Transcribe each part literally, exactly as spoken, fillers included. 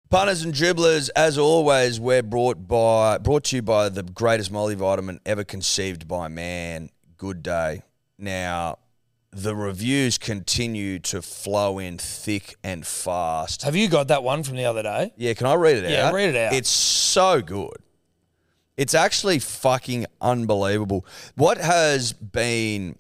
Punters and dribblers, as always, we're brought by brought to you by the greatest multivitamin ever conceived by man, Good Day. Now, the reviews continue to flow in thick and fast. Have you got that one from the other day? Yeah, can I read it Yeah, out? read it out. It's so good. It's actually fucking unbelievable. What has been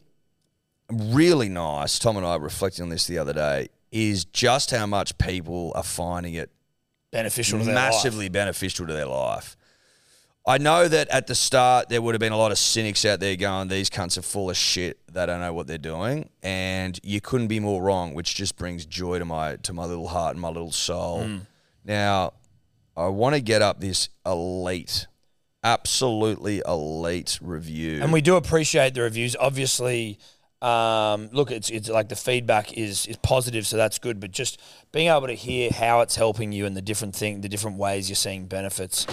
really nice, Tom and I were reflecting on this the other day, is just how much people are finding it Beneficial to their massively life. beneficial to their life. I know that at the start there would have been a lot of cynics out there going, these cunts are full of shit. They don't know what they're doing. And you couldn't be more wrong, which just brings joy to my to my little heart and my little soul. Mm. Now, I want to get up this elite, absolutely elite review. And we do appreciate the reviews. Obviously, um, look, it's it's like the feedback is is positive, so that's good. But just being able to hear how it's helping you and the different thing, the different ways you're seeing benefits,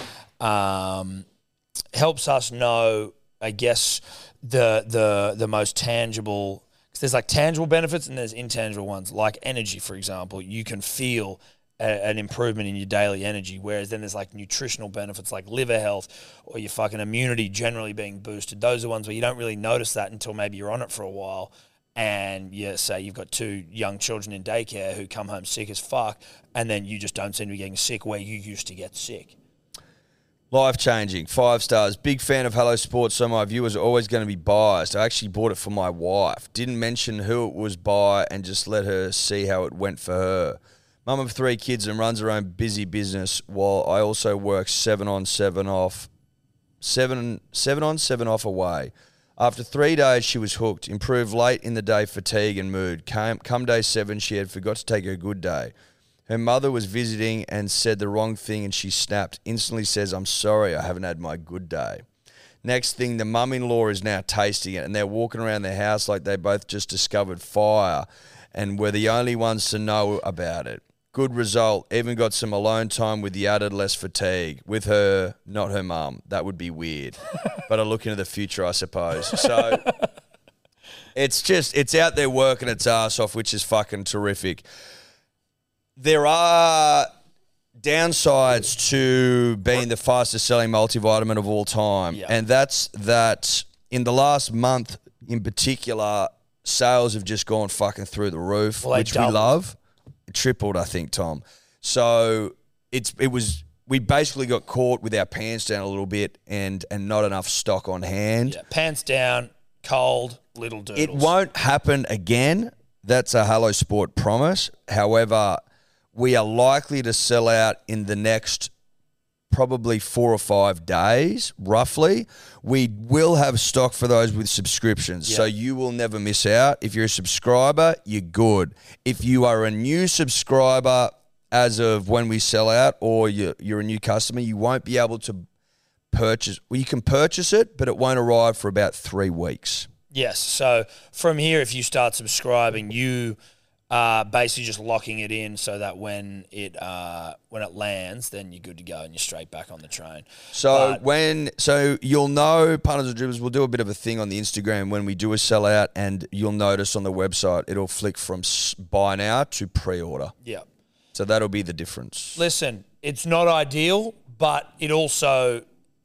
um, helps us know, I guess, the the the most tangible. Because there's like tangible benefits and there's intangible ones, like energy, for example. You can feel a, an improvement in your daily energy, whereas then there's like nutritional benefits like liver health or your fucking immunity generally being boosted. Those are ones where you don't really notice that until maybe you're on it for a while and you say you've got two young children in daycare who come home sick as fuck and then you just don't seem to be getting sick where you used to get sick. Life-changing, five stars. Big fan of Hello Sports, so my viewers are always going to be biased. I actually bought it for my wife. Didn't mention who it was by and just let her see how it went for her. Mum of three kids and runs her own busy business while I also work seven on, seven off, seven, seven on, seven off away. After three days, she was hooked. Improved late in the day fatigue and mood. Came, come day seven, she had forgot to take her good day. Her mother was visiting and said the wrong thing and she snapped. Instantly says, I'm sorry, I haven't had my good day. Next thing, the mum-in-law is now tasting it and they're walking around their house like they both just discovered fire and were the only ones to know about it. Good result. Even got some alone time with the added less fatigue. With her, not her mum. That would be weird. But I look into the future, I suppose. So it's just, it's out there working its ass off, which is fucking terrific. There are downsides to being the fastest selling multivitamin of all time. Yeah. And that's that in the last month in particular, sales have just gone fucking through the roof, Well, they which we doubled. love. Tripled, I think, Tom. So it's it was we basically got caught with our pants down a little bit and and not enough stock on hand. Yeah, pants down, cold, little doodles. It won't happen again. That's a Hello Sport promise. However, we are likely to sell out in the next probably four or five days, roughly. We will have stock for those with subscriptions, Yeah. so you will never miss out. If you're a subscriber, you're good. If you are a new subscriber as of when we sell out or you're, you're a new customer, you won't be able to purchase. Well, you can purchase it, but it won't arrive for about three weeks. Yes. So from here, if you start subscribing, you are basically just locking it in so that when it uh, when it lands, then you're good to go and you're straight back on the train. So But- when so you'll know, Punters and Dribblers, we'll do a bit of a thing on the Instagram when we do a sellout, and you'll notice on the website it'll flick from s- buy now to pre-order. Yeah. So that'll be the difference. Listen, it's not ideal, but it also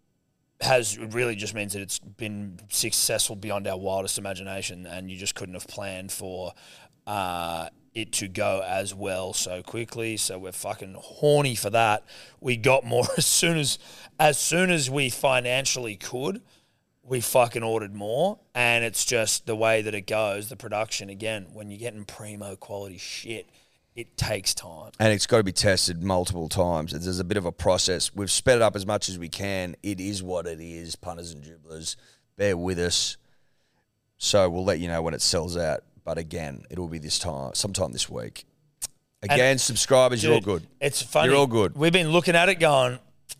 has it really just means that it's been successful beyond our wildest imagination, and you just couldn't have planned for uh, it to go as well so quickly. So we're fucking horny for that. We got more as soon as as soon as we financially could. We fucking ordered more, and it's just the way that it goes. The production, again, when you're getting primo quality shit, it takes time. And it's got to be tested multiple times. There's a bit of a process. We've sped it up as much as we can. It is what it is, Punters and Dribblers. Bear with us. So we'll let you know when it sells out. But again, it'll be this time, sometime this week. Again, And, subscribers, you're all Dude, good. It's funny. You're all good. We've been looking at it going,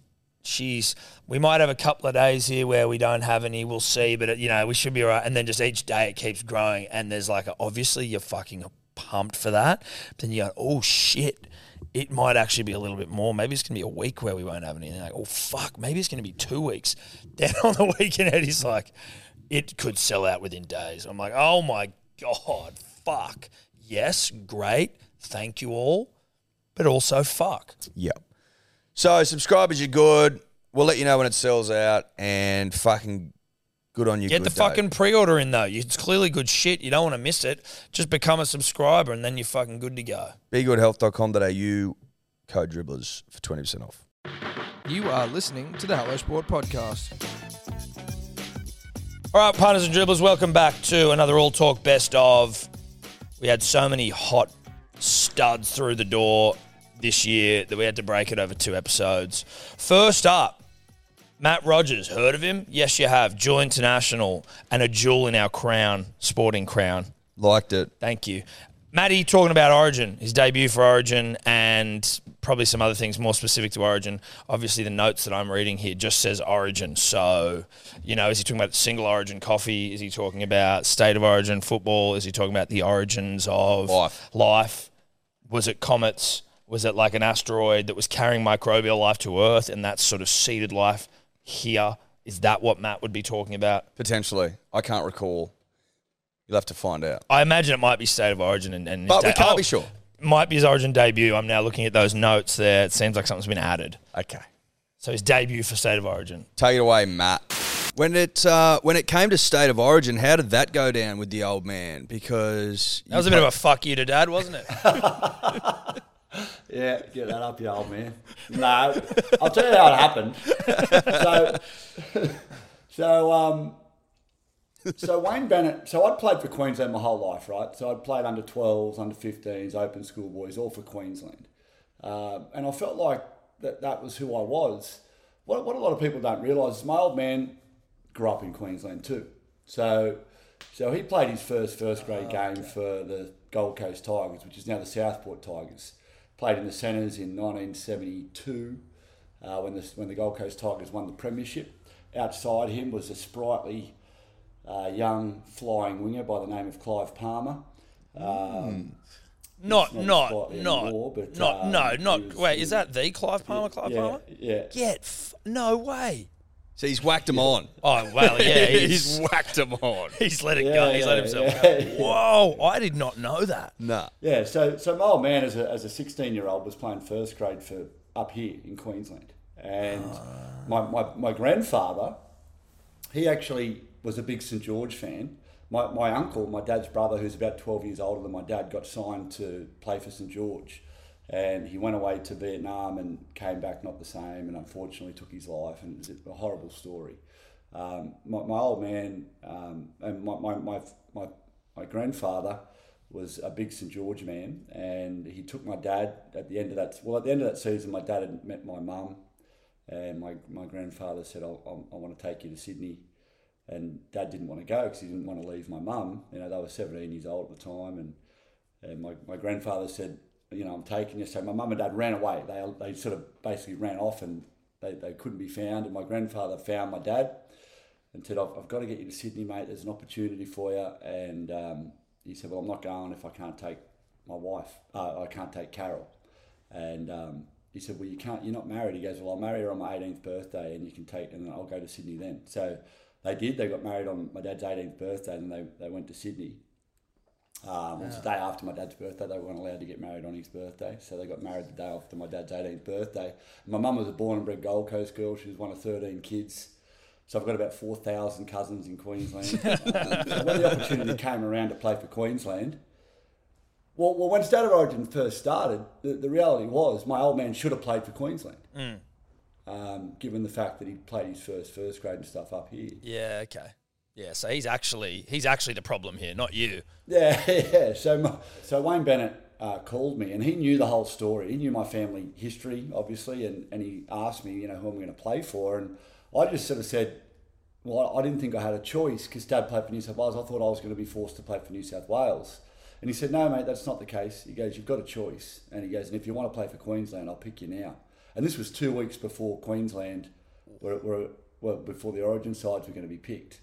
geez, we might have a couple of days here where we don't have any. We'll see. But, it, you know, we should be all right. And then just each day it keeps growing. And there's like, a, obviously you're fucking pumped for that. But then you go, oh, shit. It might actually be a little bit more. Maybe it's going to be a week where we won't have anything. Like, oh, fuck. Maybe it's going to be two weeks. Then on the weekend, Eddie's like, it could sell out within days. I'm like, oh, my God, fuck. Yes, great. Thank you all. But also, fuck. Yeah. So subscribers, you're good. We'll let you know when it sells out, and fucking good on you. Get the fucking pre-order in, though. It's clearly good shit. You don't want to miss it. Just become a subscriber, and then you're fucking good to go. be good health dot com dot a u, code dribblers for twenty percent off. You are listening to the Hello Sport Podcast. All right, punters and dribblers, welcome back to another All Talk Best Of. We had so many hot studs through the door this year that we had to break it over two episodes. First up, Matt Rogers. Heard of him? Yes, you have. Jewel International and a jewel in our crown, sporting crown. Liked it. Thank you. Matty talking about Origin, his debut for Origin, and probably some other things more specific to Origin. Obviously, the notes that I'm reading here just says Origin. So, you know, is he talking about single Origin coffee? Is he talking about state of Origin football? Is he talking about the origins of Life. life? Was it comets? Was it like an asteroid that was carrying microbial life to Earth, and that's sort of seeded life here? Is that what Matt would be talking about? Potentially. I can't recall. You'll have to find out. I imagine it might be state of origin. and, and But we de- can't oh, be sure. Might be his Origin debut. I'm now looking at those notes there. It seems like something's been added. Okay. So his debut for State of Origin. Take it away, Matt. When it uh, when it came to State of Origin, how did that go down with the old man? Because That was a bit of a fuck you to Dad, wasn't it? Yeah, get that up, you old man. No, I'll tell you how it happened. So, so, um, so Wayne Bennett. So I'd played for Queensland my whole life, right? So I'd played under twelves, under fifteens, open school boys, all for Queensland, uh, and I felt like that that was who I was. What what a lot of people don't realise is my old man grew up in Queensland too. So, so he played his first first grade game for the Gold Coast Tigers, which is now the Southport Tigers. Played in the centres in nineteen seventy-two uh, when the when the Gold Coast Tigers won the premiership. Outside him was a sprightly uh, young flying winger by the name of Clive Palmer. Um, Not, not not, sprightly not, anymore, but, not, um, no, he not. was- Wait, he is was- that the Clive Palmer? Clive yeah, Palmer? yeah. Get f- no way. So he's whacked him on. Oh well, yeah, he's he's whacked him on. he's let it Yeah, go. He's let yeah, himself yeah, go. yeah. Whoa, I did not know that. Nah. Yeah, so so my old man as a as a sixteen year old was playing first grade for up here in Queensland, and my, my my grandfather, he actually was a big St George fan. My my uncle, my dad's brother, who's about twelve years older than my dad, got signed to play for St George, and he went away to Vietnam and came back not the same, and unfortunately took his life, and it was a horrible story. Um, my, my old man um, and my, my, my, my, my grandfather was a big St George man, and he took my dad at the end of that. Well, at the end of that season, my dad had met my mum, and my, my grandfather said, "I, I, I want to take you to Sydney," and Dad didn't want to go because he didn't want to leave my mum. You know, they were seventeen years old at the time, and and my, my grandfather said, "You know, I'm taking you." So my mum and Dad ran away. They they sort of basically ran off, and they, they couldn't be found. And my grandfather found my dad and said, I've, I've got to get you to Sydney, mate. There's an opportunity for you. And um, he said, well, I'm not going if I can't take my wife. Uh, I can't take Carol. And um, he said, well, you can't, you're not married. He goes, well, I'll marry her on my eighteenth birthday and you can take, and then I'll go to Sydney then. So they did. They got married on my dad's eighteenth birthday, and they, they went to Sydney. Um, it was the day after my dad's birthday. They weren't allowed to get married on his birthday, so they got married the day after my dad's eighteenth birthday. My mum was a born and bred Gold Coast girl. She was one of thirteen kids. So I've got about four thousand cousins in Queensland. um, so when the opportunity came around to play for Queensland, well, well when State of Origin first started, the, the reality was my old man should have played for Queensland, mm. um, given the fact that he played his first first grade and stuff up here. Yeah, okay. Yeah, so he's actually he's actually the problem here, not you. Yeah, yeah. So, my, so Wayne Bennett uh, called me, and he knew the whole story. He knew my family history, obviously, and, and he asked me, you know, who I'm going to play for, and I just sort of said, well, I didn't think I had a choice because Dad played for New South Wales. I thought I was going to be forced to play for New South Wales. And he said, no, mate, that's not the case. He goes, you've got a choice. And he goes, and if you want to play for Queensland, I'll pick you now. And this was two weeks before Queensland, were, were, well, before the Origin sides were going to be picked.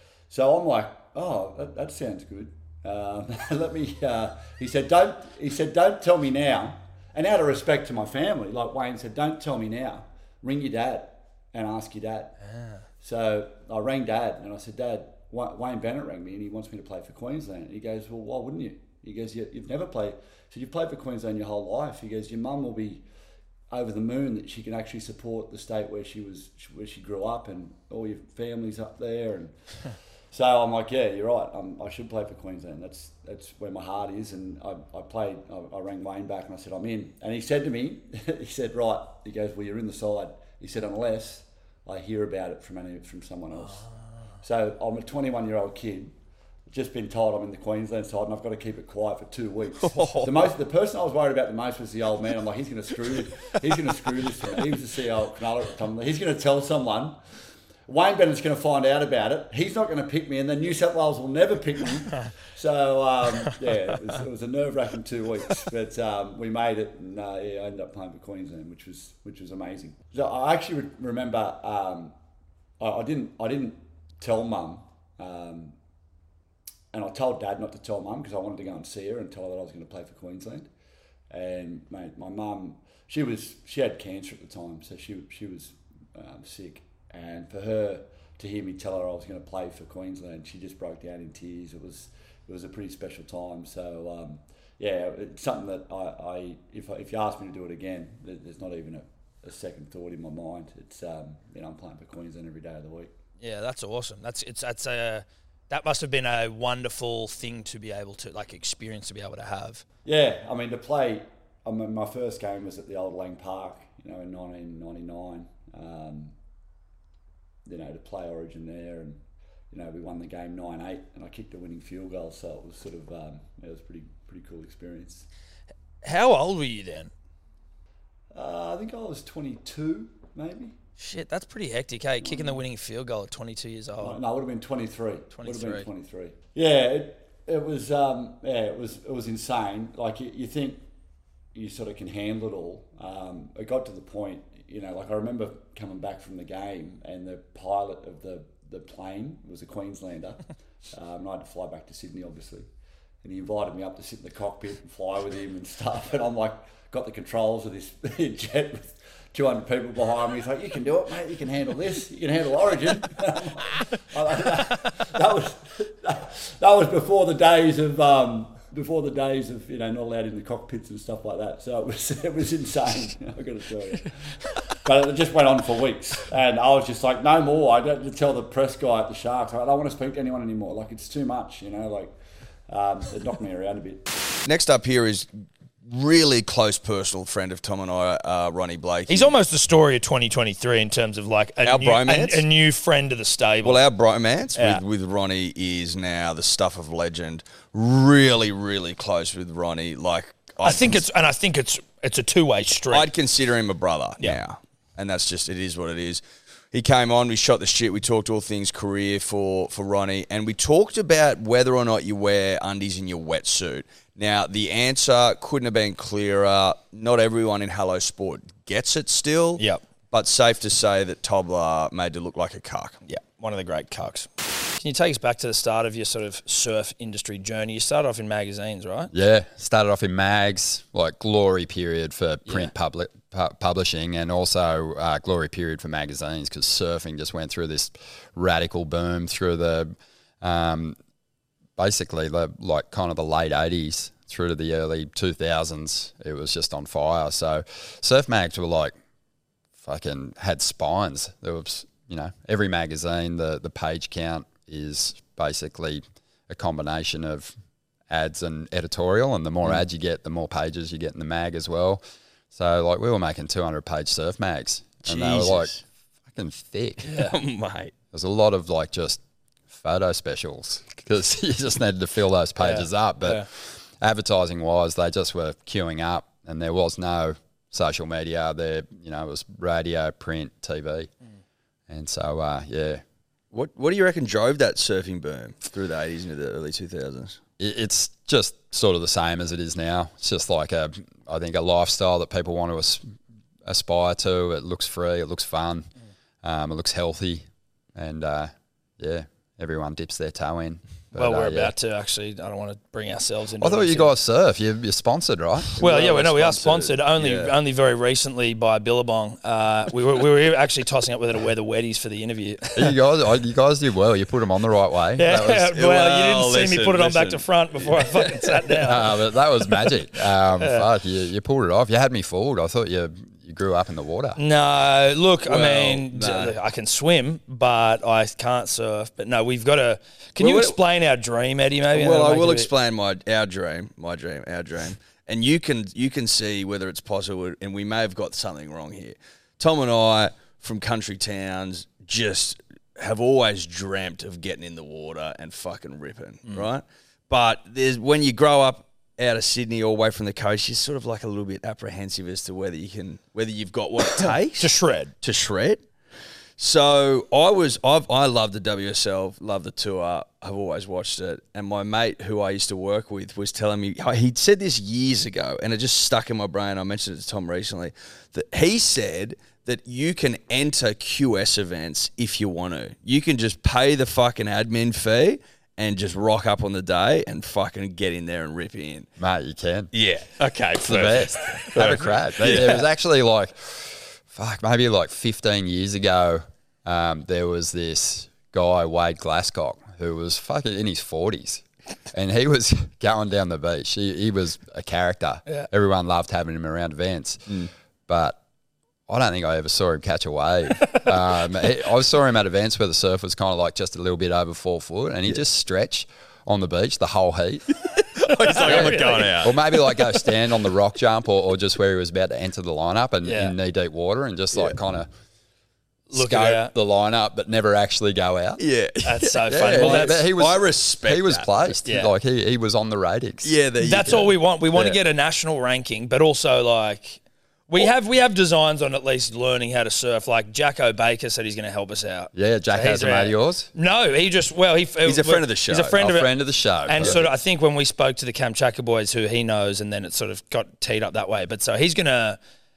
So I'm like, oh, that, that sounds good. Um, let me, uh, he said, don't, he said, don't tell me now. And out of respect to my family, like Wayne said, don't tell me now. Ring your dad and ask your dad. Ah. So I rang Dad and I said, Dad, Wayne Bennett rang me and he wants me to play for Queensland. And he goes, well, why wouldn't you? He goes, you, you've never played. So you've played for Queensland your whole life. He goes, your mum will be over the moon that she can actually support the state where she was, where she grew up, and all your family's up there. And so I'm like, yeah, you're right. I'm, I should play for Queensland. That's that's where my heart is. And I, I played. I, I rang Wayne back and I said, I'm in. And he said to me, he said, right. He goes, well, you're in the side. He said, unless I hear about it from any from someone else. Oh. So I'm a twenty-one year old kid. Just been told I'm in the Queensland side and I've got to keep it quiet for two weeks. the most, the person I was worried about the most was the old man. I'm like, he's going to screw, he's going to screw this to me. He was the C E O of Cronulla at the time. He's going to tell someone. Wayne Bennett's going to find out about it. He's not going to pick me, and then New South Wales will never pick me. So um, yeah, it was, it was a nerve-wracking two weeks, but um, we made it, and uh, yeah, I ended up playing for Queensland, which was which was amazing. So I actually remember um, I, I didn't I didn't tell Mum. Um, And I told Dad not to tell Mum because I wanted to go and see her and tell her that I was going to play for Queensland. And mate, my mum, she was she had cancer at the time, so she she was um, sick. And for her to hear me tell her I was going to play for Queensland, she just broke down in tears. It was it was a pretty special time. So um, yeah, it's something that I, I if I, if you ask me to do it again, there's not even a, a second thought in my mind. It's um, you know, I'm playing for Queensland every day of the week. Yeah, that's awesome. That's it's that's a That must have been a wonderful thing to be able to, like, experience to be able to have. Yeah, I mean, to play, I mean, my first game was at the old Lang Park, you know, in nineteen ninety-nine. Um, you know, to play Origin there, and, you know, we won the game nine eight, and I kicked a winning field goal, so it was sort of, um, it was a pretty, pretty cool experience. How old were you then? Uh, I think I was twenty-two, maybe. Shit, that's pretty hectic, hey? Kicking the winning field goal at twenty-two years old. No, no, it would have been twenty-three. twenty-three. Would have been twenty-three. Yeah, it, it was. Um, yeah, it was. It was insane. Like you, you think you sort of can handle it all. Um, it got to the point, you know. Like I remember coming back from the game, and the pilot of the the plane was a Queenslander. um, and I had to fly back to Sydney, obviously. And he invited me up to sit in the cockpit and fly with him and stuff. And I'm like, got the controls of this jet with two hundred people behind me. He's like, you can do it, mate. You can handle this. You can handle Origin. that was that was before the days of um, before the days of you know not allowed in the cockpits and stuff like that. So it was it was insane. I've got to tell you. But it just went on for weeks, and I was just like, no more. I had to tell the press guy at the Sharks, I don't want to speak to anyone anymore. Like it's too much, you know. Like um, it knocked me around a bit. Next up here is really close personal friend of Tom and I, uh, Ronnie Blake. He's almost the story of twenty twenty-three in terms of like a, our new, bromance? a, a new friend of the stable. Well, our bromance Yeah. with, with Ronnie is now the stuff of legend. Really, really close with Ronnie. Like I I'd think cons- it's and I think it's it's a two way street. I'd consider him a brother Yeah. now, and that's just it is what it is. He came on, we shot the shit, we talked all things career for, for Ronnie, and we talked about whether or not you wear undies in your wetsuit. Now, the answer couldn't have been clearer. Not everyone in Hello Sport gets it still. Yep. But safe to say that Tobler made to look like a cuck. Yeah, one of the great cucks. Can you take us back to the start of your sort of surf industry journey? You started off in magazines, right? Yeah, started off in mags, like glory period for print Yeah. public, pu- publishing, and also uh, glory period for magazines because surfing just went through this radical boom through the, um, basically the like kind of the late eighties through to the early two thousands. It was just on fire. So surf mags were like fucking had spines. There was, you know, every magazine, the the page count is basically a combination of ads and editorial, and the more mm. ads you get, the more pages you get in the mag as well. So, like, we were making two hundred page surf mags, and Jesus. they were, like, fucking thick. Yeah. Mate. There's a lot of, like, just photo specials because you just needed to fill those pages Yeah. up. But Yeah. advertising-wise, they just were queuing up, and there was no social media there. You know, it was radio, print, T V. Mm. And so, uh, yeah. What What do you reckon drove that surfing boom through the eighties into the early two thousands? It's just sort of the same as it is now. It's just like a, I think, a lifestyle that people want to as, aspire to. It looks free, it looks fun, um, it looks healthy, and uh, yeah, everyone dips their toe in. But, Well, we're uh, yeah. about to actually. I don't want to bring ourselves into. I thought it. you guys surf. You're, you're sponsored, right? Well, Well, yeah, we know we are sponsored, sponsored only yeah. only very recently by Billabong. Uh, we were we were actually tossing up whether to wear the wetties for the interview. you guys, you guys did well. You put them on the right way. Yeah, That was, well, well, you didn't see me listen, put it on back to listen. front before I fucking sat down. uh, but that was magic. Um, Fuck, you, you pulled it off. You had me fooled. I thought you you grew up in the water. No, look, I Well, mean, no. d- I can swim, but I can't surf. But no, we've got to. Can Well, you what- explain our dream, Eddie? Maybe. Well, And I I'll will make it a bit- explain my our dream, my dream, our dream, and you can you can see whether it's possible. And we may have got something wrong here. Tom and I, from country towns, just have always dreamt of getting in the water and fucking ripping, Mm. right? But there's when you grow up out of Sydney all the way from the coast, you're sort of like a little bit apprehensive as to whether you can, whether you've got what it takes to shred. to shred. So I was, I've, I love the W S L, love the tour. I've always watched it. And my mate who I used to work with was telling me, he'd said this years ago and it just stuck in my brain. I mentioned it to Tom recently, that he said that you can enter Q S events if you want to. You can just pay the fucking admin fee and just rock up on the day and fucking get in there and rip in. Mate, you can. Yeah. Okay. It's the best. Have a crack. There, there was actually like, fuck, maybe like fifteen years ago, um, there was this guy, Wade Glasscock, who was fucking in his forties. And he was going down the beach. He, he was a character. Yeah. Everyone loved having him around events. But I don't think I ever saw him catch a wave. um, he, I saw him at events where the surf was kind of like just a little bit over four foot, and he just stretched on the beach the whole heat. He's like, I'm not going out. Or maybe like go stand on the rock jump, or, or just where he was about to enter the lineup and Yeah. in knee deep water, and just like kind of Look scope at the lineup, but never actually go out. Yeah. That's so Yeah, funny. Well, but that's, he was, I respect He was that. placed. Yeah. Like he, he was on the ratings. Yeah. There you that's go. all we want. We want Yeah. to get a national ranking, but also like we have we have designs on at least learning how to surf. Like Jacko Baker said he's going to help us out. Yeah, Jack So has he's a mate around. of yours. No, he just well he He's a friend of the show. He's a friend A of it. friend of the show. And sort of, I think when we spoke to the Kamchatka boys, who he knows, and then it sort of got teed up that way. But so he's gonna.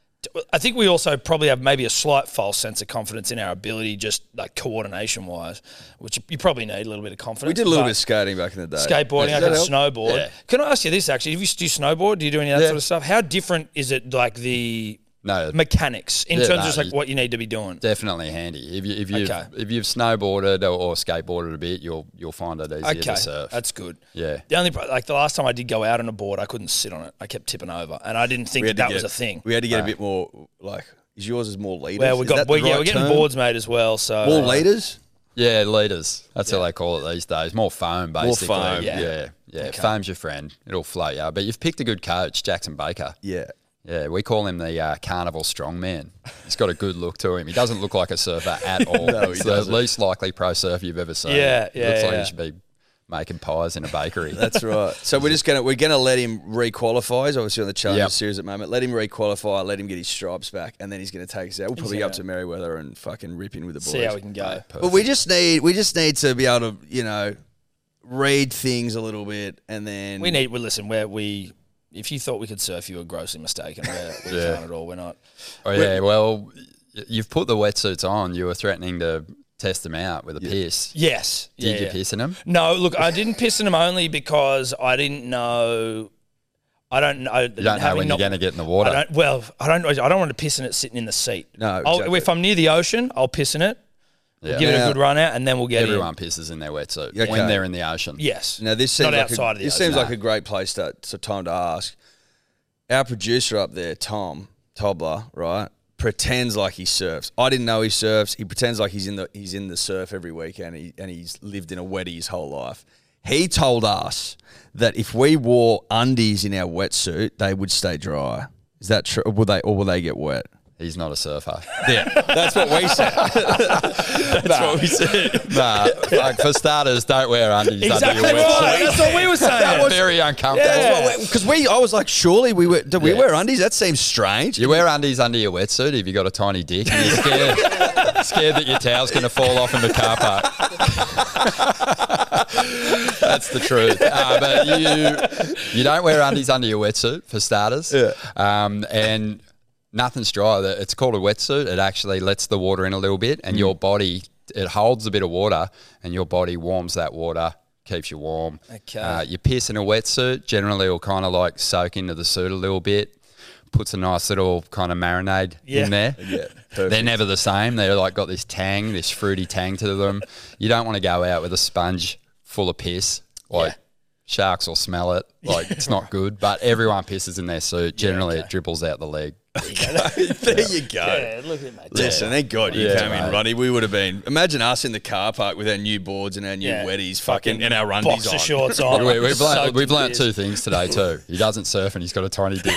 I think we also probably have maybe a slight false sense of confidence in our ability, just like coordination wise, which you probably need a little bit of confidence. We did a little but bit of skating back in the day. skateboarding. Does I that can help? snowboard. Yeah. Can I ask you this? Actually, do you do you snowboard? Do you do any of that Yeah. sort of stuff? How different is it? Like the No, mechanics in Yeah, terms no, of just like you- what you need to be doing. definitely handy. If you if you Okay. have if you've snowboarded or, or skateboarded a bit, you'll you'll find it easier Okay, to surf. that's good. Yeah. The only pro- like the last time I did go out on a board, I couldn't sit on it. I kept tipping over, and I didn't think We that, had to that was get- a thing. We had to get a bit more like. Is yours is more leaders? Well, we Is got that the well, yeah, right we're getting term? boards made as well. So More leaders. Yeah, leaders. That's how they call it these days. More foam, basically. foam, Yeah, yeah. yeah. Foam's your friend. It'll float you. But you've picked a good coach, Jackson Baker. Yeah. Yeah, we call him the uh, carnival strongman. He's got a good look to him. He doesn't look like a surfer at all. No, he It's the doesn't. least likely pro surfer you've ever seen. Yeah, yeah, Looks like yeah. he should be making pies in a bakery. That's right. So we're just gonna we're gonna let him re-qualify. He's obviously on the Challenger Yep. Series at the moment. Let him re-qualify. Let him get his stripes back, and then he's gonna take us out. We'll probably go up Yeah. to Merriweather and fucking rip in with the boys. see how we can go. But we just need we just need to be able to you know read things a little bit, and then We need. Well, listen, where we. If you thought we could surf, you were grossly mistaken. We're, we Yeah. can't at all. We're not. Oh, yeah, well, y- you've put the wetsuits on. You were threatening to test them out with a piss. Yes. Did yeah, you yeah. piss in them? No, look, I didn't piss in them only because I didn't know. I don't know. You don't know when you're going to get in the water. I don't. Well, I don't. I don't want to piss in it sitting in the seat. No, I'll, exactly. if I'm near the ocean, I'll piss in it. Yeah. Give it Yeah. a good run out, and then we'll get Everyone in. pisses in their wetsuit Okay. when they're in the ocean. Yes. Now this seems Not like outside a, of the this ocean. seems like No. a great place to so time to ask. Our producer up there, Tom Tobler, right, pretends like he surfs. I didn't know he surfs. He pretends like he's in the he's in the surf every weekend, and, he, and he's lived in a wetty his whole life. He told us that if we wore undies in our wetsuit, they would stay dry. Is that true? Or will they or will they get wet? He's not a surfer. Yeah, that's what we said. That's what we said. nah, like for starters, don't wear undies Exactly under your right. wetsuit. That's what we were saying. Very uncomfortable. Yeah. Because we, I was like, surely we wear, do we Yeah. wear undies? That seems strange. You wear undies under your wetsuit if you got a tiny dick and you're scared, scared that your towel's going to fall off in the car park. That's the truth. Uh, but you you don't wear undies under your wetsuit for starters. Yeah. Um, and nothing's dry. It's called a wetsuit. It actually lets the water in a little bit, and your body, it holds a bit of water, and your body warms that water, keeps you warm. Okay. Uh, you piss in a wetsuit, generally will kind of like soak into the suit a little bit, puts a nice little kind of marinade Yeah. in there. Yeah, They're perfect. never the same. They're like got this tang, this fruity tang to them. You don't want to go out with a sponge full of piss. Like Yeah. sharks will smell it. Like it's not good. But everyone pisses in their suit. Generally, okay. it dribbles out the leg. There you go. Yeah, look at mate. Listen, thank God you Yeah, came in, mate. Ronnie. We would have been. Imagine us in the car park with our new boards and our new Yeah. wetties, fucking, and our undies boxer on. shorts on. we, we've learnt, soaked we've in learnt piss. two things today too. He doesn't surf and he's got a tiny dick.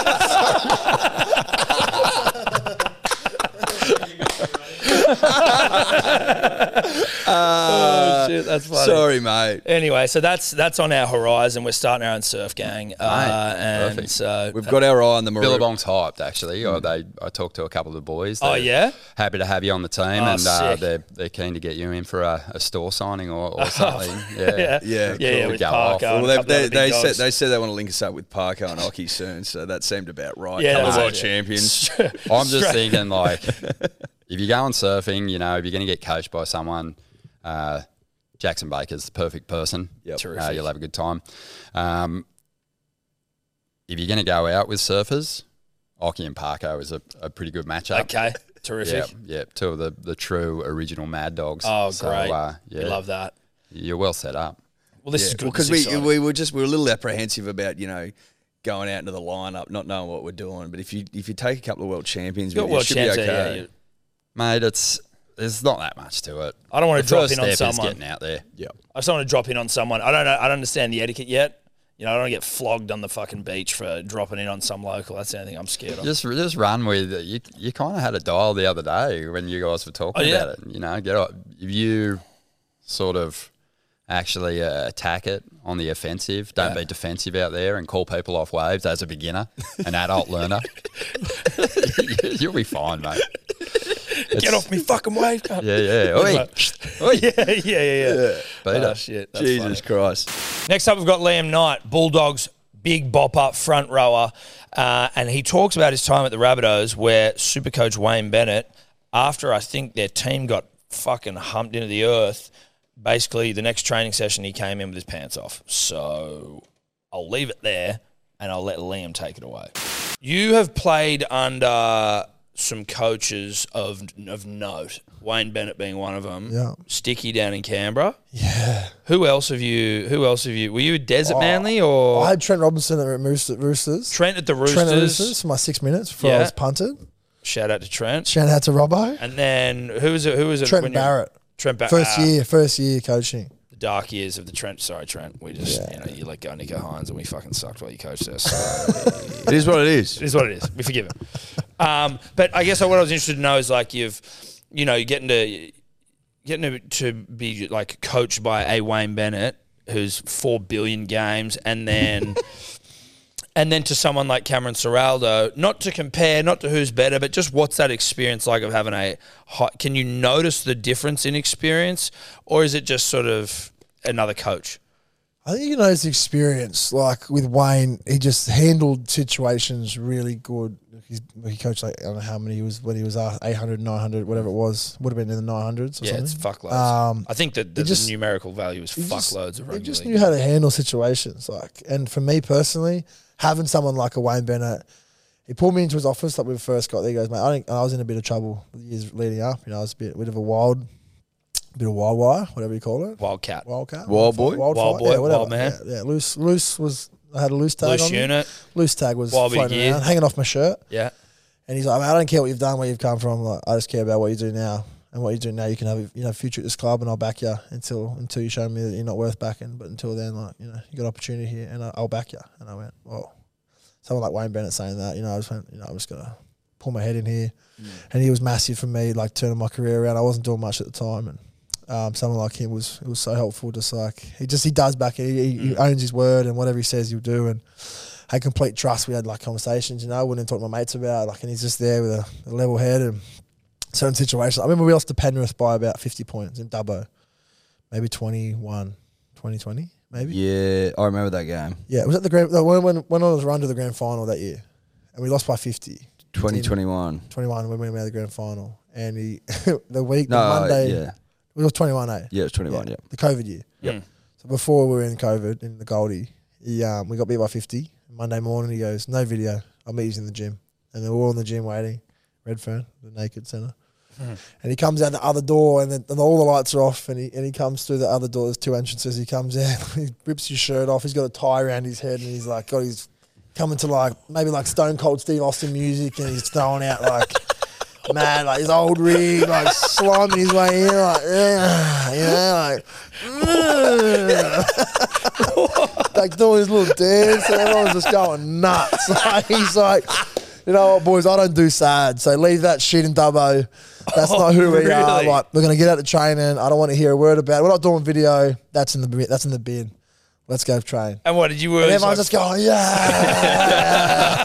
Oh shit, that's funny. Sorry, mate. Anyway, so that's that's on our horizon. We're starting our own surf gang, uh, and perfect. so We've got our eye on the Maroon. Billabong's hyped actually. Oh, they, I talked to a couple of the boys. Oh, They're yeah? happy to have you on the team, Oh, and uh, sick. they're they're keen to get you in for a, a store signing or, or something. yeah, Yeah, yeah, Yeah, yeah, cool. with Go Parker. off. and Well, a they, couple they, of they, big said, dogs. they said they want to link us up with Parker and Oki soon, so that seemed about right. Yeah, Couple that of world was- champions. I'm just thinking like, if you're going surfing, you know, if you're going to get coached by someone, uh, Jackson Baker's the perfect person. Yep. Uh, Terrific. you'll have a good time. Um, if you're going to go out with surfers, Oki and Parko is a, a pretty good matchup. Okay, terrific. Yeah, yeah, two of the, the true original Mad Dogs. Oh, So, great. uh, yeah, We love that. You're well set up. Well, this Yeah, is good because This is we exciting. we were just we were a little apprehensive about you know going out into the lineup, not knowing what we're doing. But if you if you take a couple of world champions, Got with you, world it should champs be there, okay. yeah, you- Mate, it's there's not that much to it. I don't want The to drop first in on step is someone. getting out there. Yeah. I just don't want to drop in on someone. I don't know. I don't understand the etiquette yet. You know, I don't want to get flogged on the fucking beach for dropping in on some local. That's the only thing I'm scared of. Just just run with it. You you kind of had a dial the other day when you guys were talking Oh, yeah? about it. You know, get up. If you sort of actually uh, attack it on the offensive, don't be defensive out there and call people off waves as a beginner, an adult learner. You'll be fine, mate. Get off me fucking wave. cunt. Yeah, yeah. Oi. Oh, yeah, yeah, yeah, yeah. Beat Oh, it. shit. That's Jesus funny. Christ. Next up, we've got Liam Knight, Bulldogs, big bopper, front rower. Uh, and he talks about his time at the Rabbitohs where Supercoach Wayne Bennett, after I think their team got fucking humped into the earth, basically the next training session he came in with his pants off. So I'll leave it there and I'll let Liam take it away. You have played under some coaches of of note, Wayne Bennett being one of them. Yeah. Sticky down in Canberra. Yeah. Who else have you? Who else have you? Were you a Desert Oh, Manly or I had Trent Robinson at Roosters. Roosters. Trent at the Roosters? Trent at Roosters for my six minutes before Yeah. I was punted. Shout out to Trent. Shout out to Robbo. And then who was it? Who was it? Trent when you- Barrett. Trent Barrett. First ah, year, first year coaching. The dark years of the Trent. Sorry, Trent. We just Yeah. you know you let go Nico Hines and we fucking sucked while you coached us. So It is what it is. it is what it is. We forgive him. Um, but I guess what I was interested to know is like you've, you know, you're getting to getting to, to be like coached by a Wayne Bennett who's four billion games, and then and then to someone like Cameron Ciraldo. Not to compare, not to who's better, but just what's that experience like of having a high, can you notice the difference in experience, or is it just sort of another coach? I think you know his experience. Like with Wayne, he just handled situations really good. He's, he coached like, I don't know how many he was when he was uh, eight hundred, nine hundred, whatever it was. Would have been in the nine hundreds or Yeah, something. it's fuckloads. Um, I think that the, he just- the numerical value is he just- fuckloads of He rugby just league. knew how to handle situations. Like, and for me personally, having someone like a Wayne Bennett, he pulled me into his office like when we first got there. He goes, mate, I think I was in a bit of trouble the years leading up. You know, I was a bit, bit of a wild, bit of wild wire, whatever you call it. Wildcat. Wildcat, Wild boy? wild, Wild fight, boy, yeah, whatever. wild man. Yeah, yeah, loose, loose was. I had a loose tag Loose on me. unit. Loose tag was Wild big floating gear. around, hanging off my shirt. Yeah. And he's like, I don't care what you've done, where you've come from. Like, I just care about what you do now. And what you do now, you can have a you know future at this club, and I'll back you until until you show me that you're not worth backing. But until then, like you know, you got opportunity here, and I- I'll back you. And I went, well, someone like Wayne Bennett saying that, you know, I just went, you know, I'm just gonna pull my head in here. Mm. And he was massive for me, like turning my career around. I wasn't doing much at the time, and um, someone like him was it was so helpful. Just like he just he does back it. He, he Mm. owns his word, and whatever he says, he'll do. And had complete trust. We had like conversations, you know, I wouldn't talk to my mates about, like, and he's just there with a, a level head and certain situations. I remember we lost to Penrith by about fifty points in Dubbo, maybe twenty-one, twenty twenty, maybe. Yeah, I remember that game. Yeah, it was at the grand, no, when, when, when I was run to the grand final that year, and we lost by fifty. twenty twenty-one. twenty-one when we made the grand final. And he, the week, No, the Monday, yeah. it was twenty-one, eh? Yeah, it was twenty-one, yeah. The COVID year. Yep. So before we were in COVID, in the Goldie, he, um, we got beat by fifty. Monday morning, he goes, no video. I'll meet you in the gym. And then we're all in the gym waiting. Redfern, the naked centre. Mm. And he comes out the other door, and, then, and all the lights are off, and he and he comes through the other door. There's two entrances. He comes in, he rips his shirt off. He's got a tie around his head, and he's like got his coming to like maybe like Stone Cold Steve Austin music, and he's throwing out like man like his old rig, like sliming his way in, like yeah, you know, like like doing his little dance, and everyone's just going nuts. Like he's like, you know what, boys, I don't do sad, so leave that shit in Dubbo. That's Oh, not who we really? are. Like we're gonna get out to training. I don't want to hear a word about it. We're not doing video. That's in the bin- that's in the bin. Let's go train. And what did you? And Were everyone's just going, yeah.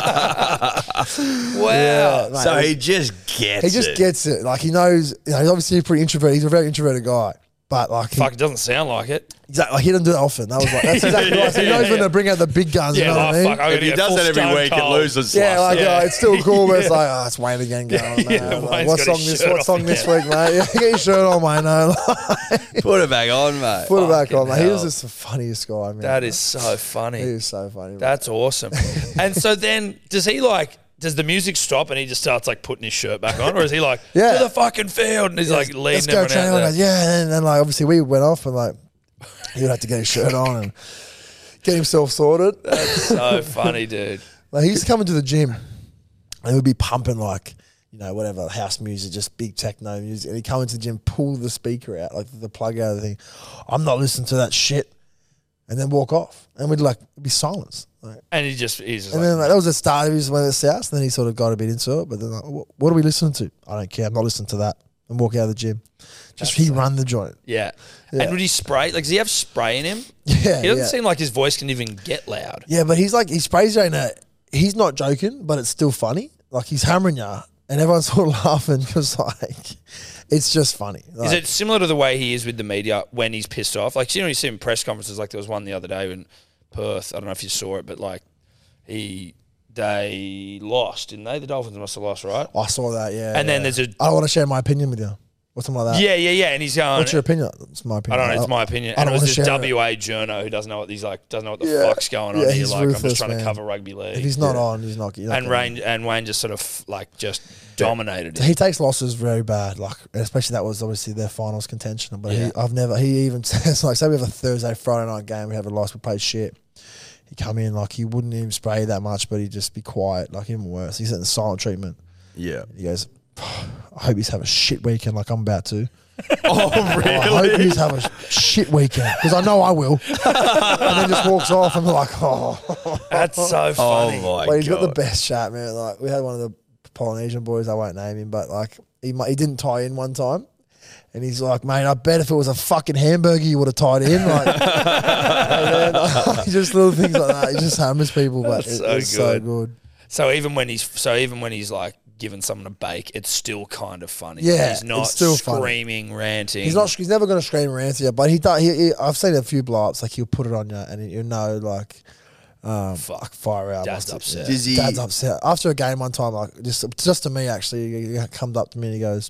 wow. Yeah, mate. So he just gets He just it. gets it. Like he knows. You know, he's obviously pretty introverted. He's a very introverted guy. But like, he, Fuck, it doesn't sound like it. exactly, like, he doesn't do that often. That was like that's exactly right. So he Yeah, knows when yeah. to bring out the big guns. Yeah, you know oh, what I mean? fuck, I'm If gonna he get does full that every Stone week, it Cold. loses. Yeah, like Yeah. uh, it's still cool, but it's Yeah. like, oh, it's Wayne again going, Yeah, man. Wayne's Like, what got song his this? shirt What off song this again. week, mate? Yeah, get your shirt on, mate. No, like, Put it back on, mate. put it back on, mate. He hell. was just the funniest guy, man. That is so funny. He is so funny. man. That's awesome. And so then, does he like? Does the music stop and he just starts like putting his shirt back on, or is he like Yeah. to the fucking field and he's like leading Let's go everyone train. out Like, there? yeah, and then like obviously we went off and like he'd have to get his shirt on and get himself sorted. That's so funny, dude. Like he used to come into the gym and he would be pumping like, you know, whatever, house music, just big techno music. And he'd come into the gym, pull the speaker out, like the plug out of the thing. I'm not listening to that shit. And then walk off. And we'd like be silence. Like, And he just he's just and like, then like, that was the start of his when it's house. And then he sort of got a bit into it. But then like, what, what are we listening to? I don't care. I'm not listening to that. And walk out of the gym. Just he run the joint. yeah. Yeah. And would he spray? Like, does he have spray in him? Yeah. He doesn't yeah. seem like his voice can even get loud. Yeah, but he's like, he sprays you in a, he's not joking, but it's still funny. Like he's hammering you and everyone's sort of laughing because like, it's just funny. Like, Is it similar to the way he is with the media when he's pissed off? Like, you know, you see him in press conferences, like there was one the other day in Perth. I don't know if you saw it, but like he, they lost, didn't they? The Dolphins must have lost, right? I saw that, yeah. And then yeah. there's a, I don't want to share my opinion with you or something like that. yeah, yeah, yeah. And he's going, What's your opinion? It's my I opinion. don't know, it's my opinion. I And it don't was wanna this share it. W A journo who doesn't know what he's like, doesn't know what the Yeah. fuck's going on Yeah, here. he's Like, I'm ruthless, just trying man. to cover rugby league. If he's not on, he's not. You're not and gonna- Wayne and Wayne just sort of like just dominated He it. takes losses very bad, like especially that was obviously their finals contention. But Yeah. he, I've never. He even says like, say we have a Thursday, Friday night game, we have a loss, we play shit. He come in like he wouldn't even spray that much, but he'd just be quiet, like even worse. He's in the silent treatment. Yeah. He goes, I hope he's have a shit weekend like I'm about to. Oh, I hope he's have a sh- shit weekend because I know I will. And then just walks off and I'm like, oh. That's so Oh funny. my Well, he's got the god. best shot, man. Like we had one of the Polynesian boys, I won't name him, but like he mu- he didn't tie in one time, and he's like, mate, I bet if it was a fucking hamburger, you would have tied in. Like, and then, like, just little things like that. He just hammers people, but That's it, so it's so good. good. So even when he's so even when he's like giving someone a bake, it's still kind of funny. Yeah, he's not it's still funny. screaming, ranting. He's not. He's never going to scream or answer you, but he does. He, he, I've seen a few blow ups. Like he'll put it on you, and you know, like, um, fuck, fire out. Dad's must- upset. Does he- Dad's upset after a game one time. Like just, just to me, actually, he he comes up to me and he goes,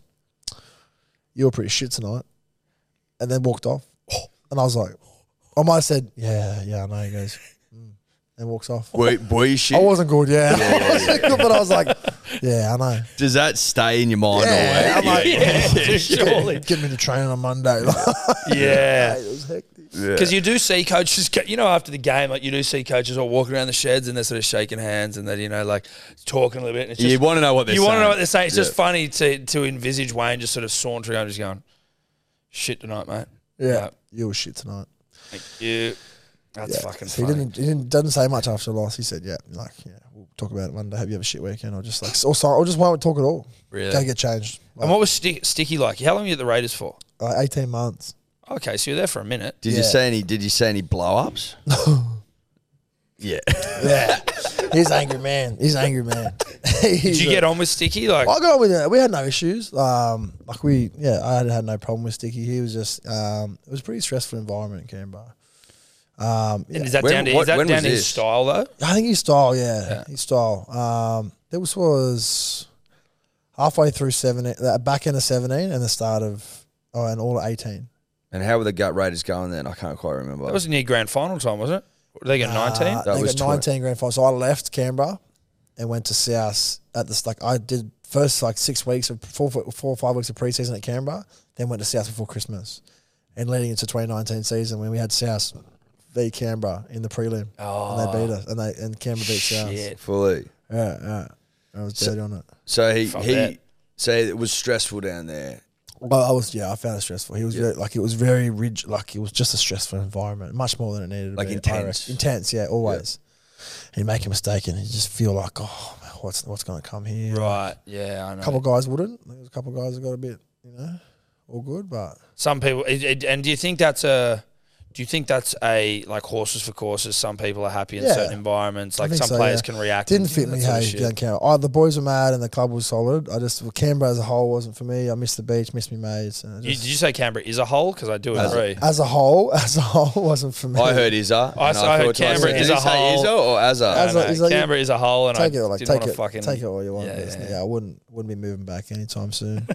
"You were pretty shit tonight," and then walked off. And I was like, I might have said, "Yeah, yeah, I know." He goes, mm, and walks off. Boy, boy shit. I wasn't good, yeah. I wasn't good, but I was like, "Yeah, I know." Does that stay in your mind Yeah, all I'm like, Yeah, surely. Get me to training on Monday. Yeah. It was hectic. Because you do see coaches, go- you know, after the game, like you do see coaches all walking around the sheds and they're sort of shaking hands and they're, you know, like talking a little bit. And it's just, You want to know what they're you saying. want to know what they're saying. It's just Yeah. funny to to envisage Wayne just sort of sauntering on, just going, "Shit tonight, mate." Yeah, Yeah. you were shit tonight. Thank you. That's Yeah. fucking So he funny. didn't. He didn't. Doesn't say much after the loss. He said, "Yeah, like, yeah, we'll talk about it Monday. Hope you have a shit weekend." Or just like, or sorry, or just won't talk at all. Really? Go get changed. Like, And what was Stick, Sticky like? How long were you at the Raiders for? like eighteen months. Okay, so you were there for a minute. Did you Yeah. say any? Did you say any blow ups? Yeah. Yeah, he's an angry man. He's an angry man. Did you get on with Sticky? Like, I got on with it. We had no issues. Um, like we, yeah, I had, had no problem with Sticky. He was just, um, it was a pretty stressful environment in Canberra. Um, yeah. and is that When- down to, what- is that when down was to his this? style though? I think his style, yeah, Yeah. his style. Um, there was was halfway through seventeen, the back end of seventeen, and the start of oh, and all of eighteen. And how were the gut Raiders going then? I can't quite remember. That was near grand final time, wasn't it? Did they get nineteen? Uh, That they was got twen- nineteen grand final. So I left Canberra and went to South at this. Like I did first like six weeks of four, four or five weeks of preseason at Canberra, then went to South before Christmas, and leading into twenty nineteen season when we had South v Canberra in the prelim, Oh, and they beat us, and they and Canberra beat South. shit. Fully. Yeah, yeah. I was So- dirty on it. So he Fuck he that. so it was stressful down there. Well, I was yeah, I found it stressful. He was Yeah. very, like it was very rigid, like it was just a stressful environment, much more than it needed to Like be. I intense. reckon. intense, yeah, always. He'd make a mistake and you just feel like, oh, man, what's what's going to come here? Right. Yeah, I know. A couple of guys wouldn't. There was a couple of guys that got a bit, you know, all good, but Some people, it, it, and do you think that's a? Do you think that's a like horses for courses? Some people are happy in Yeah. certain environments. I Like think some so, players yeah. can react. didn't and fit that me. sort of Hey, shit. down Canberra. Oh, the boys were mad and the club was solid. I just well, Canberra as a whole wasn't for me. I missed the beach, missed me mates. And I You, just, did you say Canberra is a hole? Because I do As a- agree. as a whole, as a whole, wasn't for me. I heard Izza. I and saw- I heard thought to myself, Canberra did is he a say hole. Izza or Azza? I As a- know. is that- Canberra is a hole, and Take I it, like didn't take want it, to fucking. take it all you want. Yeah, but it's- yeah. yeah, I wouldn't wouldn't be moving back anytime soon.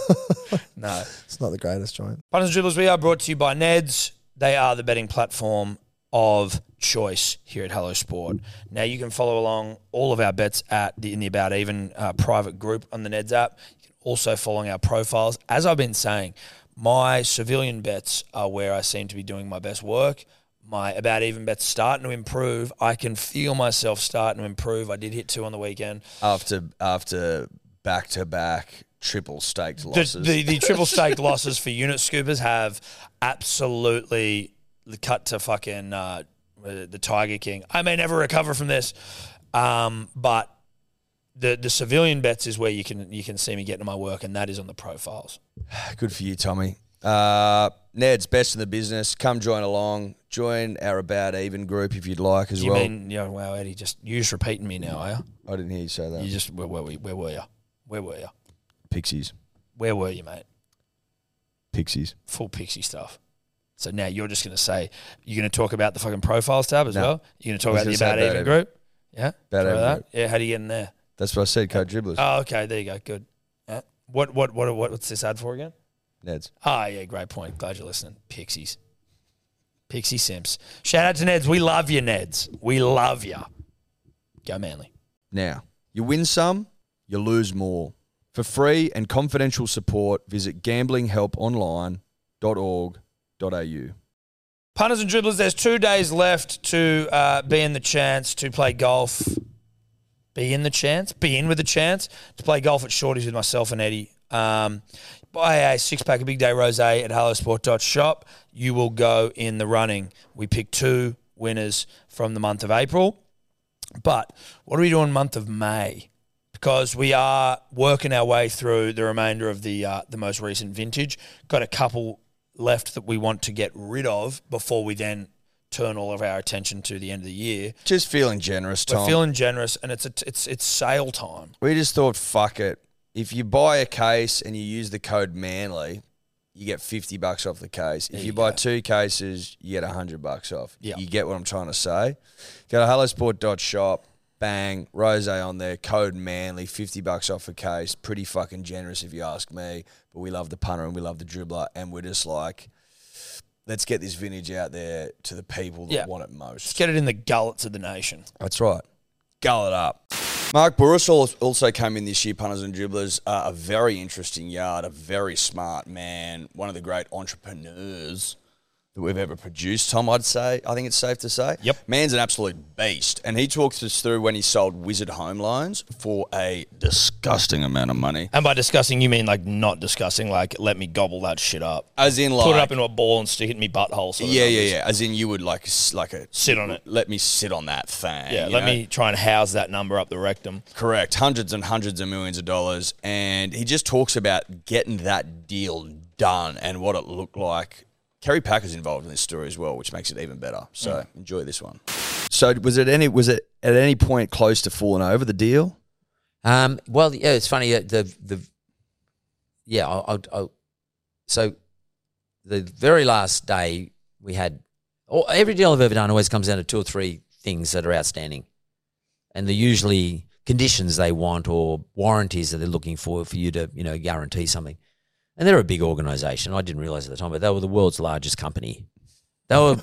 No. It's not the greatest joint. Punters and Dribblers, we are brought to you by Neds. They are the betting platform of choice here at Hello Sport. Now you can follow along all of our bets at the in the About Even uh, private group on the Neds app. You can also follow our profiles. As I've been saying, my civilian bets are where I seem to be doing my best work. My About Even bets starting to improve. I can feel myself starting to improve. I did hit two on the weekend. After after back to back triple staked The, losses. the, the triple staked losses for unit scoopers have absolutely cut to fucking uh, the Tiger King. I may never recover from this, um, but the the civilian bets is where you can you can see me getting to my work, and that is on the profiles. Good for you, Tommy. Uh, Ned's best in the business. Come join along. Join our About Even group if you'd like as You well. mean, you know, wow, Eddie, just you just repeating me now, are you? I didn't hear you say that. You just where were we? Where were you? Where were you? Pixies. Where were you, mate? Pixies. Full pixie stuff. So now you're just going to say you're going to talk about the fucking profiles tab as No. well. You're going to talk I about was the gonna About say Even About group. Yeah, About Try Even that. group. Yeah, how do you get in there? That's what I said, code dribblers. Oh, okay, there you go. Good. Yeah. What what what what what's this ad for again? Ned's. Ah, yeah, great point. Glad you're listening. Pixies. Pixie Simps. Shout out to Neds. We love you, Neds. We love you. Go Manly. Now, you win some, you lose more. For free and confidential support, visit gambling help online dot org dot a u. Punters and dribblers, there's two days left to uh, be in the chance to play golf. Be in the chance? Be in with a chance to play golf at Shorty's with myself and Eddie. Um, buy a six-pack of Big Day Rosé at hello sport dot shop. You will go in the running. We picked two winners from the month of April. But what are we doing month of May? Because we are working our way through the remainder of the uh, the most recent vintage. Got a couple left that we want to get rid of before we then turn all of our attention to the end of the year. Just feeling generous, Tom. We're feeling generous, and it's a, it's it's sale time. we just thought, fuck it. If you buy a case and you use the code MANLY, you get fifty bucks off the case. If There you, you buy go. two cases, you get one hundred bucks off. Yeah. You get what I'm trying to say? Go to hello sport dot shop, bang, rosé on there, code MANLY, fifty bucks off a case. Pretty fucking generous if you ask me. But we love the punter and we love the dribbler, and we're just like, let's get this vintage out there to the people that Yeah. want it Let's most. get it in the gullets of the nation. That's right. Gull it up. Mark Burris al- also came in this year, punters and dribblers. Uh, a very interesting yard, a very smart man, one of the great entrepreneurs that we've ever produced, Tom, I'd say. I think it's safe to say. Yep. Man's an absolute beast. And he talks us through when he sold Wizard Home Loans for a disgusting amount of money. And by discussing, you mean like not discussing, like let me gobble that shit up. As in, like... Put it up into a ball and stick it in me butthole. Sort of yeah, yeah, numbers. yeah. As in, you would like, s- like a... Sit on it. Let me sit on that thing. Yeah, you let know? me try and house that number up the rectum. Correct. Hundreds and hundreds of millions of dollars. And he just talks about getting that deal done and what it looked like. Kerry Packer's involved in this story as well, which makes it even better. So Mm. enjoy this one. So was it any was it at any point close to falling over the deal? Um, well, yeah, it's funny. uh, The the yeah, I'll, I'll, I'll, so the very last day we had or every deal I've ever done always comes down to two or three things that are outstanding, and they're usually conditions they want or warranties that they're looking for for you to you know guarantee something. And they're a big organisation. I didn't realise at the time, but they were the world's largest company. They were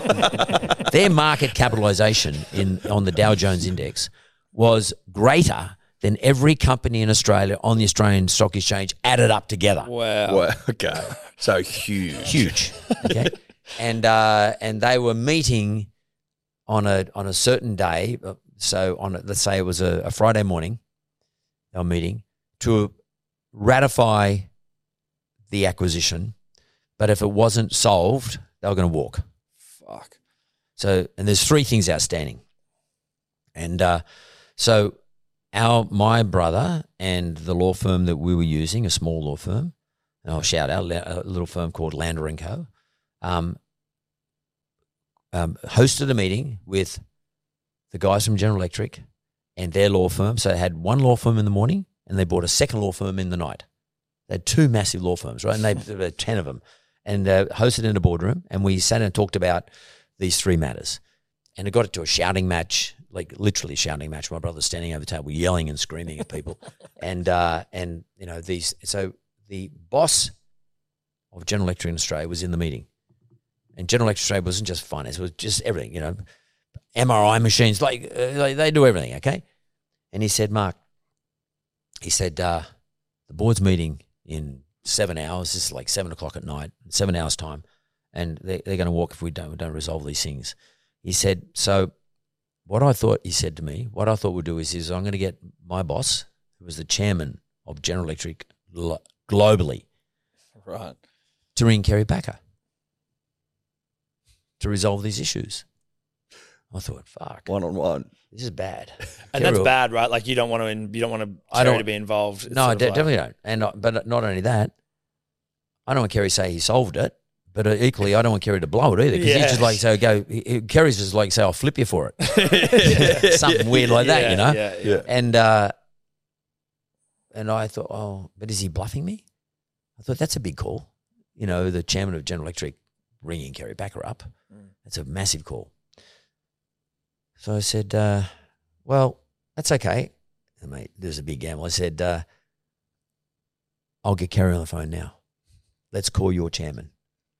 their market capitalisation in on the Dow Jones Index was greater than every company in Australia on the Australian Stock Exchange added up together. Wow. Well, okay. So huge. Huge. Okay. and uh, and they were meeting on a on a certain day. So on a, let's say it was a, a Friday morning, they were meeting to ratify the acquisition, but if it wasn't solved, they were going to walk. Fuck. So, and there's three things outstanding. And uh, so our my brother and the law firm that we were using, a small law firm, and I'll shout out, a little firm called Lander and Co., um, um, hosted a meeting with the guys from General Electric and their law firm. So they had one law firm in the morning and they bought a second law firm in the night. They had two massive law firms, right? And they, there were ten of them, and uh, hosted in a boardroom. And we sat and talked about these three matters. And it got it to a shouting match, like literally shouting match. My brother's standing over the table yelling and screaming at people. and, uh, and you know, these, so the boss of General Electric in Australia was in the meeting. And General Electric Australia wasn't just finance, it was just everything, you know, M R I machines, like, uh, like they do everything, okay? And he said, Mark, he said, uh, the board's meeting in seven hours. This is like seven o'clock at night, seven hours time, and they, they're going to walk if we don't we don't resolve these things. He said, so what I thought, he said to me, what I thought we'd do is, is I'm going to get my boss, who was the chairman of General Electric lo- globally, Right. to ring Kerry Packer to resolve these issues. I thought, fuck, One on one. this is bad. And Kerry that's will- bad, right? Like you don't want to, you don't want to, I Terry don't- to be involved. It's No, I sort of de- like- definitely don't. And not, but not only that, I don't want Kerry to say he solved it, but equally I don't want Kerry to blow it either, because Yeah. he's just like, so go. He, he- Kerry's just like, say, I'll flip you for it, something weird like that, Yeah, you know. Yeah, yeah. And uh, and I thought, oh, but is he bluffing me? I thought that's a big call. You know, the chairman of General Electric ringing Kerry Packer up. That's a massive call. So I said, uh, well, that's okay. And mate, there's a big gamble. I said, uh, I'll get Kerry on the phone now. Let's call your chairman.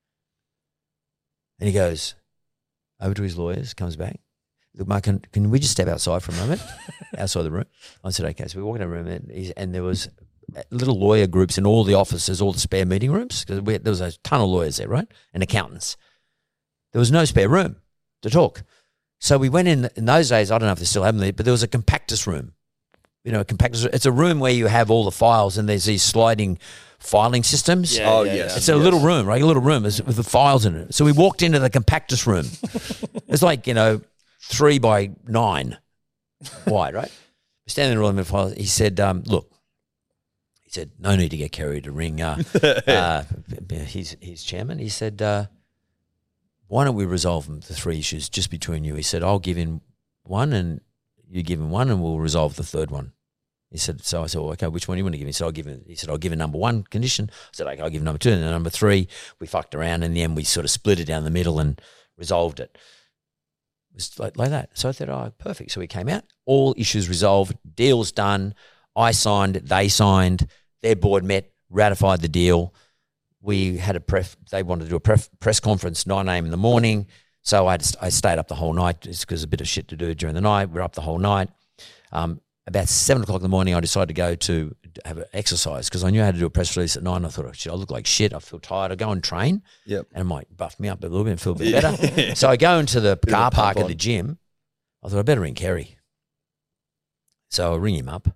And he goes over to his lawyers, comes back. Look, Mark, can, can we just step outside for a moment, outside the room? I said, okay. So we walked in the room, and, he's, and there was little lawyer groups in all the offices, all the spare meeting rooms, because there was a ton of lawyers there, right, and accountants. There was no spare room to talk. So we went in, in those days, I don't know if they still have them there, but there was a compactus room. You know, a compactus, it's a room where you have all the files and there's these sliding filing systems. Yeah, Oh, yeah, yes. yeah. It's a Yes. little room, right? A little room with the files in it. So we walked into the compactus room. It's like, you know, three by nine wide, right? We're standing there all in the files. He said, um, look, he said, no need to get Kerry to ring uh, uh, his, his chairman. He said, uh, why don't we resolve them, the three issues just between you? He said, I'll give in one and you give him one and we'll resolve the third one. He said, so I said, well, okay, which one do you want to give me? He said, I'll give him, he said, I'll give him number one condition. I said, okay, I'll give him number two. And then number three, we fucked around, and in the end we sort of split it down the middle and resolved it. It was like, like that. So I thought, oh, perfect. So we came out, all issues resolved, deals done. I signed, they signed, their board met, ratified the deal. We had a pref, they wanted to do a pref, press conference nine a.m. in the morning. So I, just, I stayed up the whole night just because a bit of shit to do during the night. We were up the whole night. Um, about seven o'clock in the morning, I decided to go to have an exercise because I knew I had to do a press release at nine. I thought, oh, shit, I look like shit. I feel tired. I go and train, Yep. and it might buff me up a little bit and feel a bit better. So I go into the Bit of a car park pump at on. the gym. I thought I better ring Kerry. So I ring him up,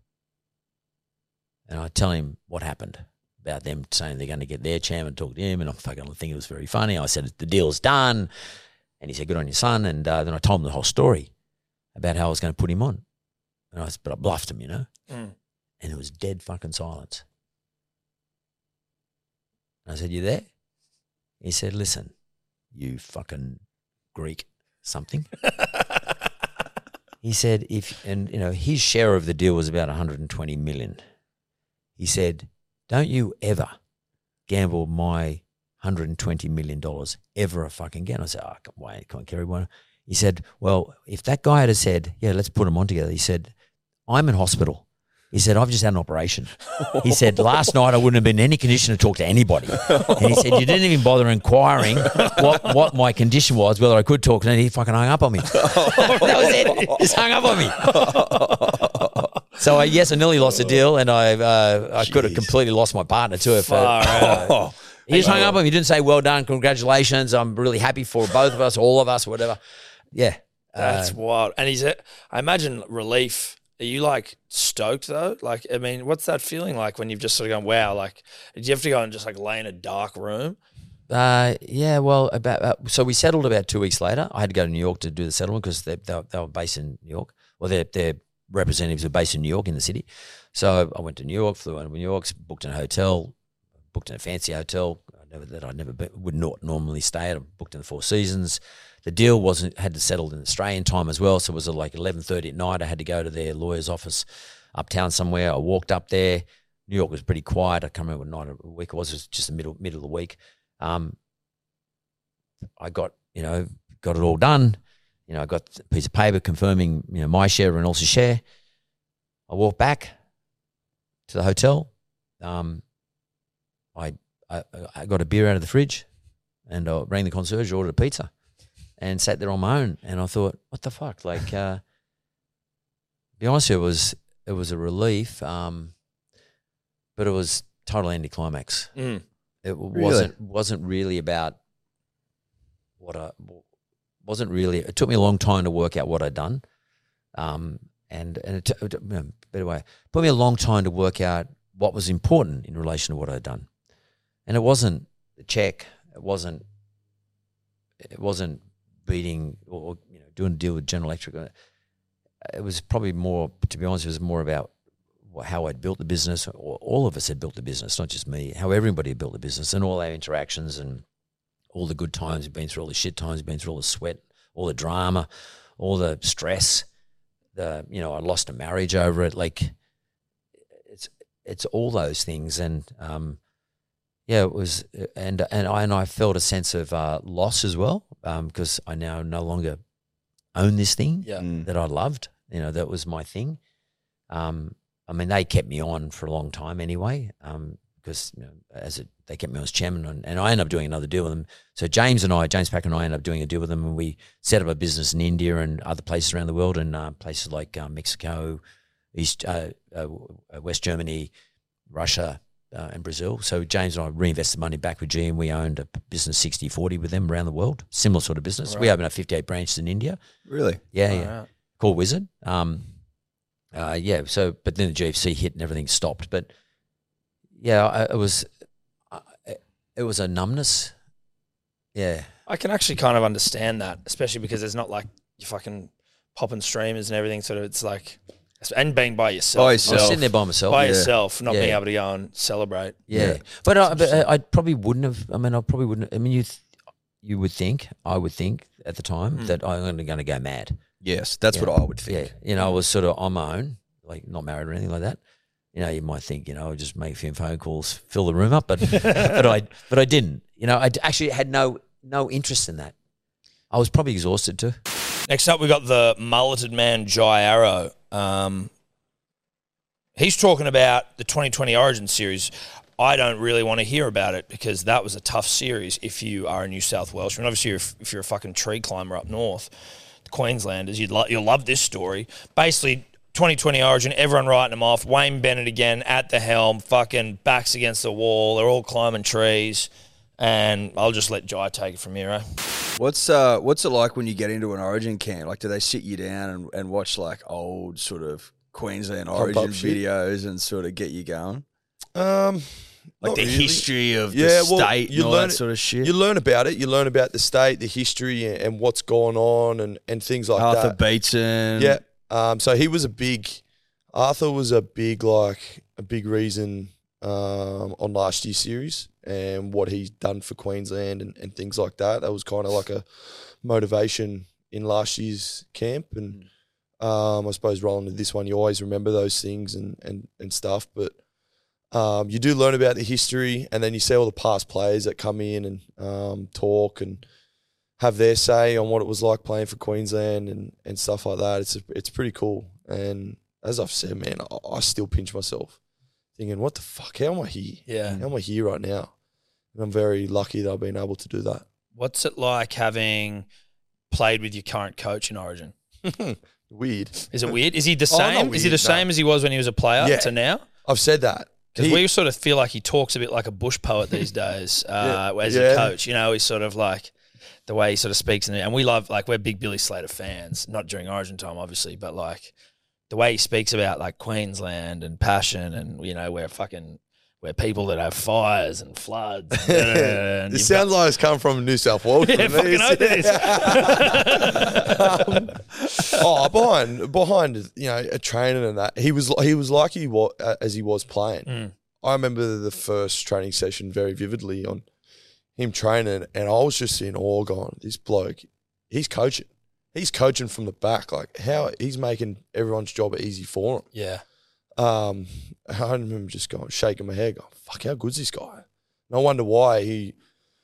and I tell him what happened about them saying they're going to get their chairman to talk to him, and I'm fucking thinking it was very funny. I said the deal's done, and he said good on your son, and uh, then I told him the whole story about how I was going to put him on, and I, but I bluffed him, you know, Mm. and it was dead fucking silence. And I said, you there? He said, listen, you fucking Greek something. He said, if, and you know, his share of the deal was about one hundred twenty million. He said, don't you ever gamble my one hundred twenty million dollars ever a fucking again. I said, oh, come on, come on, Kerry. Why? He said, well, if that guy had said, yeah, let's put them on together. He said, I'm in hospital. He said, I've just had an operation. He said, last night I wouldn't have been in any condition to talk to anybody. And he said, you didn't even bother inquiring what, what my condition was, whether I could talk. And he fucking hung up on me. That was it. Just hung up on me. So, I, yes, I nearly lost the deal, and I uh, I could have Jeez. completely lost my partner too. If, Far uh, out. He just hung up on me. He didn't say, well done, congratulations, I'm really happy for both of us, all of us, whatever. Yeah. That's Uh, wild. And he's, a, I imagine relief. Are you like stoked though? Like, I mean, what's that feeling like when you've just sort of gone, wow, like, did you have to go and just like lay in a dark room? Uh, yeah, well, about uh, so we settled about two weeks later. I had to go to New York to do the settlement because they, they, they were based in New York. Well, their their representatives were based in New York in the city. So I went to New York, flew out of New York, booked in a hotel, booked in a fancy hotel I never, that I never been, would not normally stay at. I booked in the Four Seasons. The deal wasn't had to settle in Australian time as well, so it was like eleven thirty at night. I had to go to their lawyer's office uptown somewhere. I walked up there. New York was pretty quiet. I can't remember what night of the week it was. It was just the middle middle of the week. Um, I got, you know, got it all done. You know, I got a piece of paper confirming, you know, my share and Elsie's share. I walked back to the hotel. Um, I, I I got a beer out of the fridge and I rang the concierge, ordered a pizza and sat there on my own. And I thought, what the fuck? Like, uh, to be honest, it was, it was a relief, um, but it was total anticlimax. Mm. It wasn't wasn't really about what I wasn't really. It took me a long time to work out what I'd done, um, and and it, it, you know, better way, it took me a long time to work out what was important in relation to what I'd done, and it wasn't the check. It wasn't. It wasn't beating or you know doing a deal with General Electric. It was probably more. To be honest, it was more about how I'd built the business, or all of us had built the business, not just me, how everybody had built the business and all our interactions and all the good times we've been through, all the shit times we've been through, all the sweat, all the drama, all the stress, the, you know, I lost a marriage over it. Like it's, it's all those things. And, um, yeah, it was, and, and I, and I felt a sense of, uh, loss as well. Um, because I now no longer own this thing Yeah. that I loved, you know, that was my thing. Um, I mean, they kept me on for a long time anyway, um, because you know, as it, they kept me on as chairman, and, and I ended up doing another deal with them. So James and I, James Packer and I, ended up doing a deal with them, and we set up a business in India and other places around the world, and uh, places like uh, Mexico, East, uh, uh, West Germany, Russia, uh, and Brazil. So James and I reinvested money back with G, and we owned a business sixty forty with them around the world, similar sort of business. Right. We opened up fifty-eight branches in India. Really? Yeah, All yeah. right. Called Wizard. Um, Uh, yeah, so but then the G F C hit and everything stopped. But yeah, I, it was uh, it was a numbness. Yeah, I can actually kind of understand that, especially because there's not like you fucking popping streamers and everything. Sort of, it's like, and being by yourself, By I was yourself. sitting there by myself. by yeah. yourself, not Yeah. being able to go and celebrate. Yeah, Yeah. but, I, but I, I probably wouldn't have. I mean, I probably wouldn't. I mean, you th- you would think, I would think at the time Mm. that I'm going to go mad. Yes, that's Yeah. what I would think. Yeah, you know, I was sort of on my own, like not married or anything like that. You know, you might think, you know, I'll just make a few phone calls, fill the room up, but but I but I didn't. You know, I d- actually had no no interest in that. I was probably exhausted too. Next up, we got the mulleted man, Jai Arrow. Um, he's talking about the twenty twenty Origin series. I don't really want to hear about it because that was a tough series if you are a New South Welshman. Obviously, if, if you're a fucking tree climber up north, the Queenslanders, you'd lo- you'll love this story. Basically, twenty twenty Origin, everyone writing them off. Wayne Bennett again at the helm, fucking backs against the wall. They're all climbing trees. And I'll just let Jai take it from here, eh? What's uh what's it like when you get into an Origin camp? Like, do they sit you down and, and watch like old sort of Queensland Pump Origin up shit. videos and sort of get you going? Um, Like not the really. history of Yeah, the well, state you and all learn that it- sort of shit. You learn about it. You learn about the state, the history, and, and what's going on, and, and things like Arthur that. Beetson. Yeah. Um. So he was a big. Arthur was a big like a big reason um on last year's series and what he's done for Queensland and, and things like that. That was kind of like a motivation in last year's camp, and um I suppose rolling to this one, you always remember those things and and and stuff, but. Um, you do learn about the history, and then you see all the past players that come in and um, talk and have their say on what it was like playing for Queensland and, and stuff like that. It's a, it's pretty cool. And as I've said, man, I, I still pinch myself thinking, what the fuck? How am I here? Yeah. How am I here right now? And I'm very lucky that I've been able to do that. What's it like having played with your current coach in Origin? Weird. Is it weird? Is he the Oh, not same? Is he weird, the same no. as he was when he was a player Yeah. to now? I've said that. Because He- we sort of feel like he talks a bit like a bush poet these days uh, Yeah. as Yeah. a coach. You know, he's sort of like the way he sort of speaks. And, and we love, like, we're big Billy Slater fans, not during Origin time, obviously, but like the way he speaks about like Queensland and passion and, you know, we're fucking, we're people that have fires and floods. And, and This you've sounds like it's come from New South Wales. Yeah, to me. fucking oath it is. um, oh, behind behind you know a training and that he was he was like he was as he was playing. Mm. I remember the first training session very vividly on him training, and I was just in awe. Going, this bloke, he's coaching. He's coaching from the back. Like how he's making everyone's job easy for him. Yeah. Um, I remember just going, shaking my head, going, "Fuck, how good's this guy?" And I wonder why he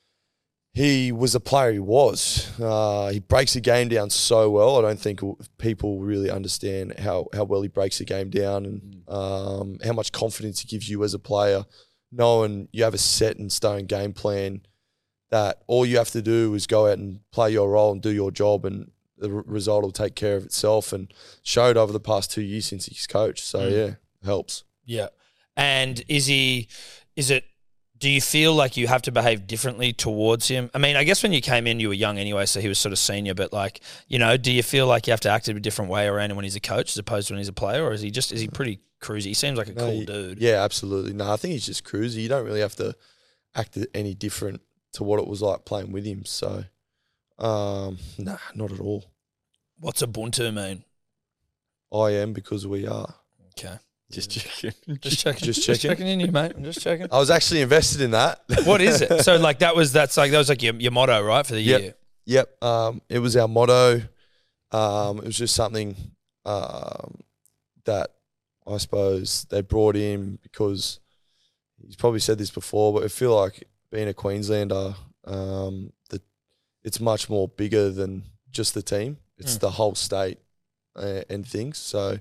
he was the player he was. Uh, he breaks the game down so well. I don't think people really understand how how well he breaks the game down and um, how much confidence he gives you as a player, knowing you have a set in stone game plan that all you have to do is go out and play your role and do your job, and the r- result will take care of itself, and showed over the past two years since he's coached. So Mm. yeah, helps. Yeah. And is he, is it, do you feel like you have to behave differently towards him? I mean, I guess when you came in, you were young anyway, so he was sort of senior, but like, you know, do you feel like you have to act in a different way around him when he's a coach as opposed to when he's a player, or is he just, is he pretty cruisy? He seems like a No, cool he- dude. Yeah, absolutely. No, I think he's just cruisy. You don't really have to act any different to what it was like playing with him. So, um, nah, not at all. What's Ubuntu mean? I am because we are. Okay. Just checking. Just checking. Just Just checking. checking in you, mate. I'm just checking. I was actually invested in that. What is it? So like that was, that's like, that was like your, your motto, right? For the Yep. year. Yep. Um, it was our motto. Um, it was just something um, that I suppose they brought in because he's probably said this before, but I feel like being a Queenslander, um, the, it's much more bigger than just the team. It's Mm. the whole state uh, and things. So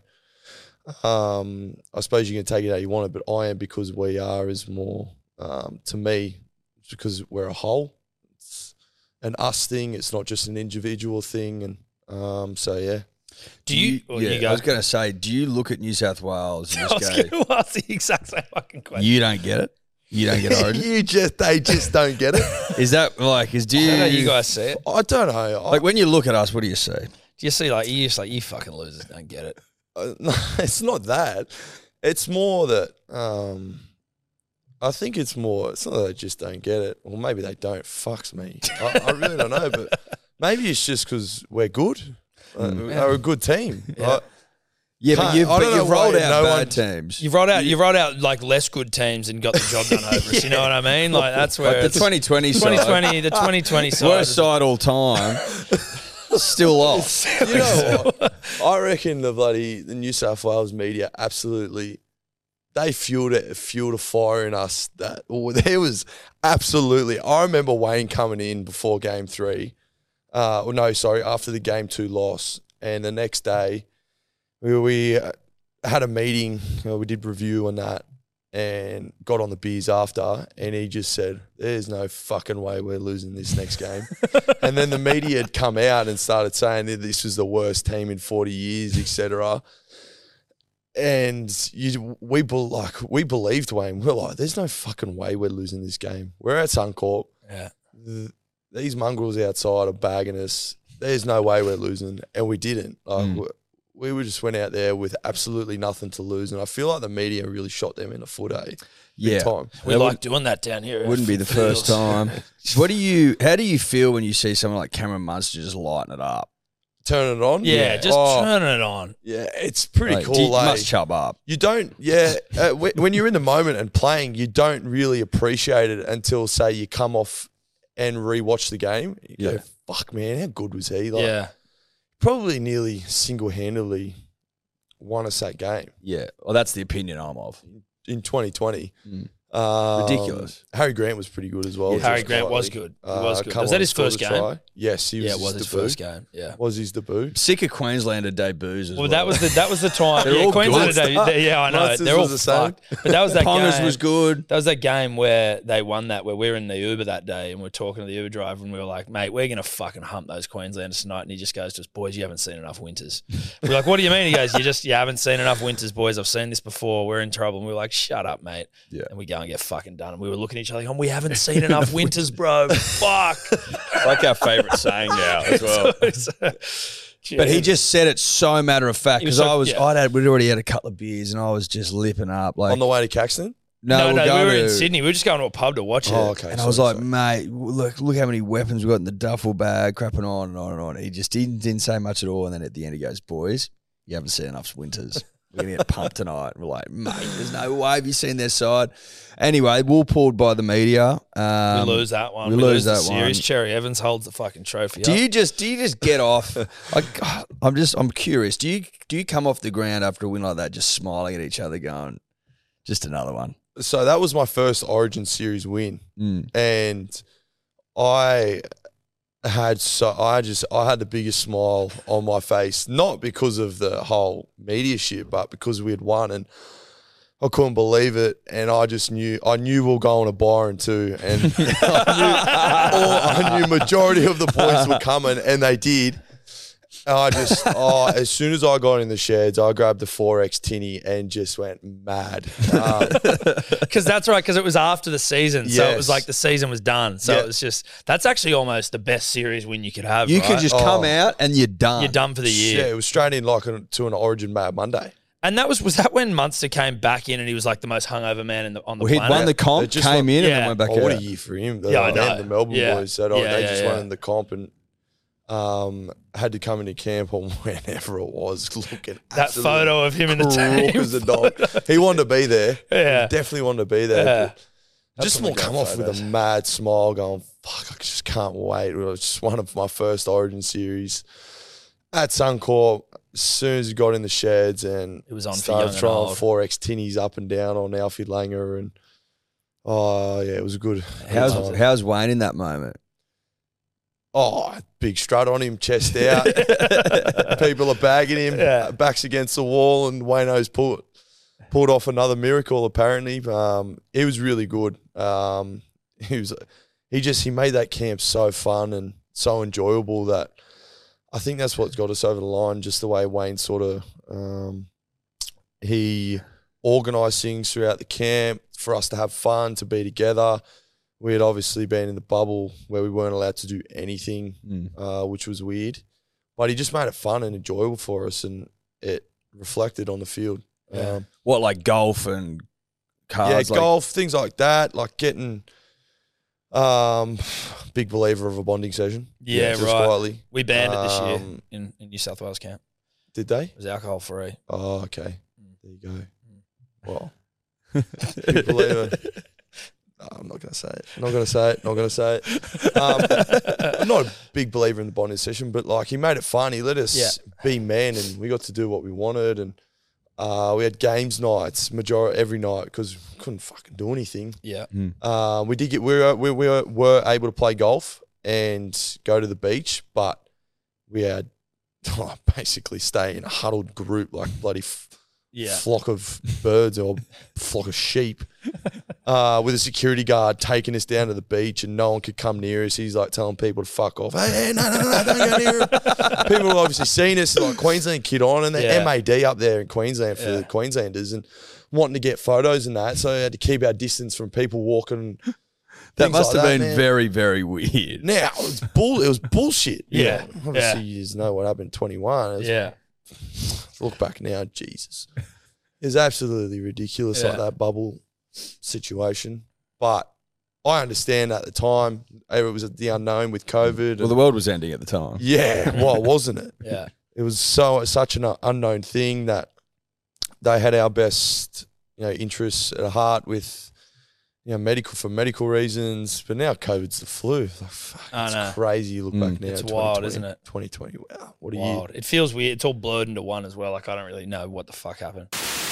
um, I suppose you can take it how you want it, but I am because we are is more, um, to me, it's because we're a whole. It's an us thing. It's not just an individual thing. And um, so, yeah. Do you, well, yeah, you go. I was going to say, do you look at New South Wales and I was just going go, to ask the exact same fucking question. you don't get it? You don't get Origin? you just, they just don't get it. Is that like, is do I you, don't know how you guys see it. I don't know. I, like when you look at us, what do you see? Do you see like, you just like, you fucking losers don't get it. Uh, no, it's not that. It's more that um, I think it's more. It's not that they just don't get it, or maybe they don't. Fucks me. I, I really don't know, but maybe it's just because we're good. Uh, Mm. We're a good team. Yeah. I- Yeah, but Can't- you've, I but don't you've know why rolled out no bad one- teams. You've rolled out, you've rolled out like less good teams and got the job done over us. You know what I mean? Like that's where Like the it's twenty twenty side, twenty twenty, the twenty twenty side. worst side all time, still off. You know what? I reckon the bloody the New South Wales media absolutely they fueled it, fueled a fire in us. That oh, there was absolutely. I remember Wayne coming in before game three. Uh, well, no, sorry, after the game two loss, and the next day we we uh, had a meeting. You know, we did review on that, and got on the beers after, and he just said, "There's no fucking way we're losing this next game." And then the media had come out and started saying that this was the worst team in forty years, et cetera. And you, we be, like we believed Wayne. We're like, "There's no fucking way we're losing this game. We're at Suncorp. Yeah. Th- These mongrels outside are bagging us. There's no way we're losing," and we didn't. Like, Mm. we, we were just went out there with absolutely nothing to lose, and I feel like the media really shot them in the foot. Eh? Big Yeah, time. We That like doing that down here. wouldn't be the first time. What do you? How do you feel when you see someone like Cameron Munster just lighting it up? Turn it on. Yeah, just Oh, turning it on. yeah, it's pretty Like, cool. do you eh? must chub up. You don't, yeah. Uh, wh- when you're in the moment and playing, you don't really appreciate it until, say, you come off and rewatch the game. You Yeah. go, fuck, man, how good was he? Like, Yeah. probably nearly single-handedly won us that game Yeah, well, that's the opinion I'm of. in twenty twenty. Mm. Um, Ridiculous. Harry Grant was pretty good as well. Yeah, Harry just Grant was quietly. good. He was Uh, good. come Was that on, his scored first a game? try. Yes, he was Yeah, it his was his debut. first game. Yeah. Was his debut. Sick of Queenslander debuts as well. Well, that was the that was the time. They're yeah, all Queensland good. Day, they- yeah, I know. Munsters They're all was the same. fucked. But that was that Pongers game. was good. That was that game where they won that, where we were in the Uber that day and we are talking to the Uber driver and we were like, mate, we're going to fucking hump those Queenslanders tonight. And he just goes to us, boys, you haven't seen enough winters. We're like, what do you mean? He goes, you just, you haven't seen enough winters, boys. I've seen this before. We're in trouble. And we were like, shut up, mate. Yeah. And we go and get fucking done. And we were looking at each other like, oh, we haven't seen enough winters, bro. Fuck. Like our favourite saying now as well. But he just said it so matter of fact He was because so- I was, yeah. I'd had, we'd already had a couple of beers and I was just lipping up. Like, On the way to Caxton? no, no, we'll no, go we were to, in Sydney. We were just going to a pub to watch it. Oh, okay. And I was sorry, like, sorry. mate, look, look how many weapons we got in the duffel bag, crapping on and on and on. He just didn't, didn't say much at all. And then at the end, he goes, boys, you haven't seen enough winters. We're going to get pumped tonight. And we're like, mate, there's no way. Have you seen their side? Anyway, we're pulled by the media. Um, We lose that one. we We, lose lose the that series. one. Cherry Evans holds the fucking trophy. Do up. you just do you just get off? Like, I'm just I'm curious. Do you do you come off the ground after a win like that, just smiling at each other, going, just another one? So that was my first Origin Series win. Mm. And I had so I just I had the biggest smile on my face, not because of the whole media shit, but because we had won and I couldn't believe it, and I just knew I knew we were going to Byron too, and I, knew, all, I knew majority of the points were coming, and they did. And I just oh, as soon as I got in the sheds, I grabbed the four X tinny and just went mad. Um, Because that's right, because it was after the season. So it was Yes. like the season was done. So Yeah. it was just, that's actually almost the best series win you could have. You right? can just come Oh. out and you're done. You're done for the yeah, year. it was straight in like a, to an Origin Mad Monday. And that was, was that when Munster came back in and he was like the most hungover man in the, on the Well, he'd planet? won the comp, They just came won- in, and Yeah. then went back Oh, what a out. year for him. The, Yeah, I and know. the Melbourne Yeah. boys said, oh, Yeah, they yeah, just yeah. won in the comp and um, had to come into camp on whenever it was. Looking that absolutely photo of him in the crook team. as a dog. He wanted to be there. Yeah. He definitely wanted to be there. Yeah. but Just That's more when they come go off with photos. a mad smile going, fuck, I just can't wait. It was just one of my first Origin series at Suncorp. As soon as he got in the sheds and It was on for started young and throwing old. four X tinnies up and down on Alfie Langer, and oh yeah, it was a good. How's good time. how's Wayne in that moment? Oh, big strut on him, chest out. People are bagging him, Yeah. backs against the wall, and Wayno's pulled pulled off another miracle. Apparently, um, he was really good. Um, he was, he just he made that camp so fun and so enjoyable that I think that's what's got us over the line. Just the way Wayne sort of um, he organised things throughout the camp for us to have fun, to be together. We had obviously been in the bubble where we weren't allowed to do anything, Mm. uh, which was weird. But he just made it fun and enjoyable for us, and it reflected on the field. Yeah. Um, What, like golf and cars? yeah, like, golf, things like that, like getting um, big believer of a bonding session. Yeah, just right. quietly. We banned it this year Um, in, in New South Wales camp. Did they? It was alcohol free. Oh, okay. There you go. Well, big believer. No, I'm not going to say it. Not going to say it. Not going to say it. Um, I'm not a big believer in the bonding session, but like he made it fun. He let us Yeah. be men, and we got to do what we wanted. And uh, we had games nights, majority every night, because we couldn't fucking do anything. Yeah. Uh, we did get we were, we were were able to play golf and go to the beach, but we had oh, basically stay in a huddled group like bloody f- Yeah. flock of birds or flock of sheep, uh, with a security guard taking us down to the beach, and no one could come near us. He's like telling people to fuck off. Hey, hey no, no, no, don't go near him. People have obviously seen us, like Queensland kid on, and they're Yeah. M A D up there in Queensland for Yeah. the Queenslanders, and wanting to get photos and that. So I had to keep our distance from people walking. that things must like have been man. very, very weird. Now it was bull. It was bullshit. you Yeah. know. Obviously, you just know what happened in twenty-one. It was- Yeah. Look back now, Jesus, it's absolutely ridiculous, like Yeah. that bubble situation. But I understand at the time it was the unknown with COVID. Well, the and- world was ending at the time. yeah, well, wasn't it? Yeah. It was so such an unknown thing that they had our best, you know, interests at heart with, you know, medical for medical reasons. But now COVID's the flu. Like, fuck, I it's know. crazy. You look Mm. back now. It's twenty wild, twenty, isn't it? twenty twenty. Wow, what a year. Wild. It feels weird. It's all blurred into one as well. Like I don't really know what the fuck happened.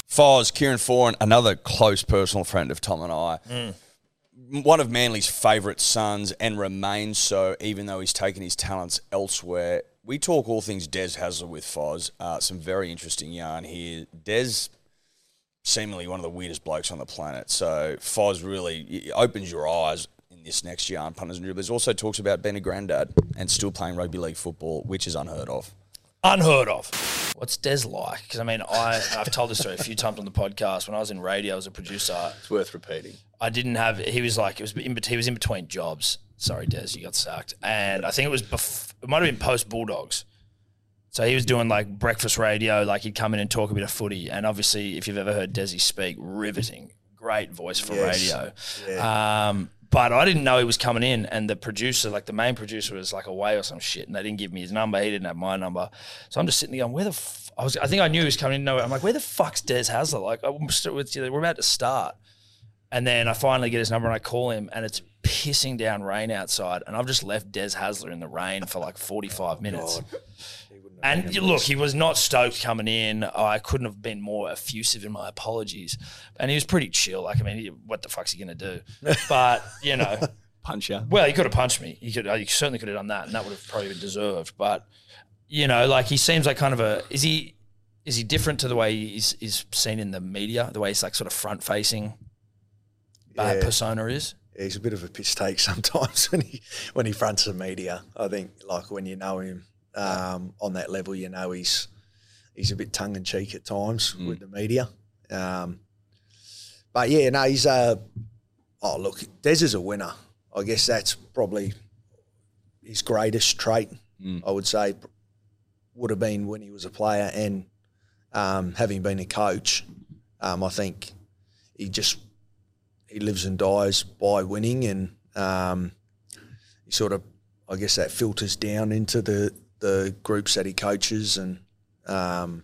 Foz, Kieran Foran, another close personal friend of Tom and I. Mm. One of Manly's favourite sons and remains so, even though he's taken his talents elsewhere. We talk all things Des Hasler with Foz. Uh, some very interesting yarn here. Des, seemingly one of the weirdest blokes on the planet. So Foz really opens your eyes in this next yarn, punters and dribblers. Also talks about being a granddad and still playing rugby league football, which is unheard of. Unheard of. What's Des like? Because, I mean, I, I've told this story a few times on the podcast. When I was in radio as a producer. It's worth repeating. I didn't have – he was like – it was in, he was in between jobs. Sorry, Des, you got sacked. And I think it was bef- – it might have been post-Bulldogs. So he was doing, like, breakfast radio. Like, he'd come in and talk a bit of footy. And obviously, if you've ever heard Desi speak, riveting. Great voice for yes. radio. Yeah. Um, but I didn't know he was coming in, and the producer, like the main producer, was like away or some shit, and they didn't give me his number. He didn't have my number, so I'm just sitting there going, "Where the?" F-? I was, I think I knew he was coming in. No, I'm like, "Where the fuck's Des Hasler?" Like, I'm still, we're about to start, and then I finally get his number and I call him, and it's pissing down rain outside, and I've just left Des Hasler in the rain for like forty-five minutes. God. And look, he was not stoked coming in. I couldn't have been more effusive in my apologies. And he was pretty chill. Like, I mean, he, what the fuck's he going to do? But, you know. Punch you. Well, he could have punched me. He could. He certainly could have done that, and that would have probably been deserved. But, you know, like, he seems like kind of a – is he is he different to the way he's, he's seen in the media, the way he's like sort of front-facing yeah. persona is? Yeah, he's a bit of a piss take sometimes when he, when he fronts the media. I think, like, when you know him, Um, on that level, you know, he's he's a bit tongue in cheek at times mm. with the media. Um, but yeah, no, he's a. Oh, look, Des is a winner. I guess that's probably his greatest trait. Mm. I would say would have been when he was a player, and um, having been a coach, um, I think he just he lives and dies by winning, and um, he sort of, I guess, that filters down into the. the groups that he coaches, and um,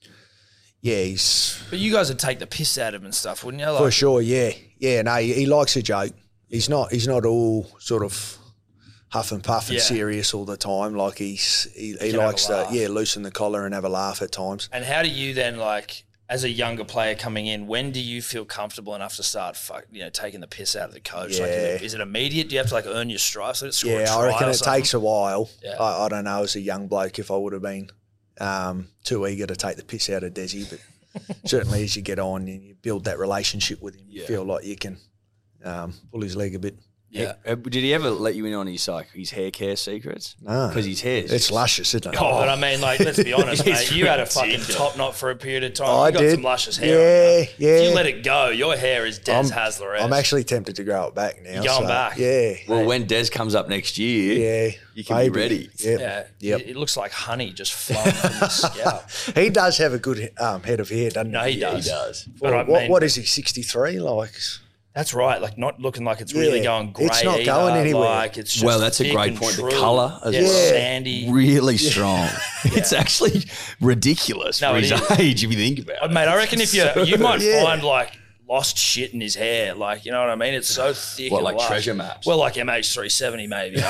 yeah, he's... But you guys would take the piss out of him and stuff, wouldn't you? Like, for sure, yeah. Yeah, no, he, he likes a joke. He's not He's not all sort of huff and puff and yeah. serious all the time. Like, he's he, he likes to, yeah, loosen the collar and have a laugh at times. And how do you then, like, as a younger player coming in, when do you feel comfortable enough to start, fuck, you know, taking the piss out of the coach? Yeah. Like, is it, is it immediate? Do you have to like earn your stripes? Like, yeah, I reckon it takes a while. Yeah. I, I don't know, as a young bloke, if I would have been um, too eager to take the piss out of Desi, but certainly as you get on and you build that relationship with him, yeah. you feel like you can um, pull his leg a bit. Yeah. Uh, did he ever let you in on his like his hair care secrets? No. Because his hair It's just luscious, isn't it? Oh, but I mean, like, let's be honest, mate. You had a fucking top knot for a period of time. Oh, you got I did. some luscious hair. Yeah, on yeah. If you let it go, your hair is Des Hasler. I'm actually tempted to grow it back now. You're going so, back? Yeah. Well, when Des comes up next year, yeah, you can maybe. be ready. Yep. Yeah. Yep. It, it looks like honey just flowing from his scalp. He does have a good um, head of hair, doesn't No, he? he does. He does. But Well, I what, mean, what is he, sixty-three? Like... That's right, like not looking like it's really Yeah, going grey. it's not either. going anywhere. Like it's just Well, that's a thick great and point. The true. colour as yeah, well. sandy. Really strong. It's actually ridiculous No, for it his is. age if you think about Uh, it. Mate, I reckon if you you might Yeah. find like lost shit in his hair, like you know what I mean. It's so thick. What, and like lush. treasure maps? Well, like M H three seventy maybe.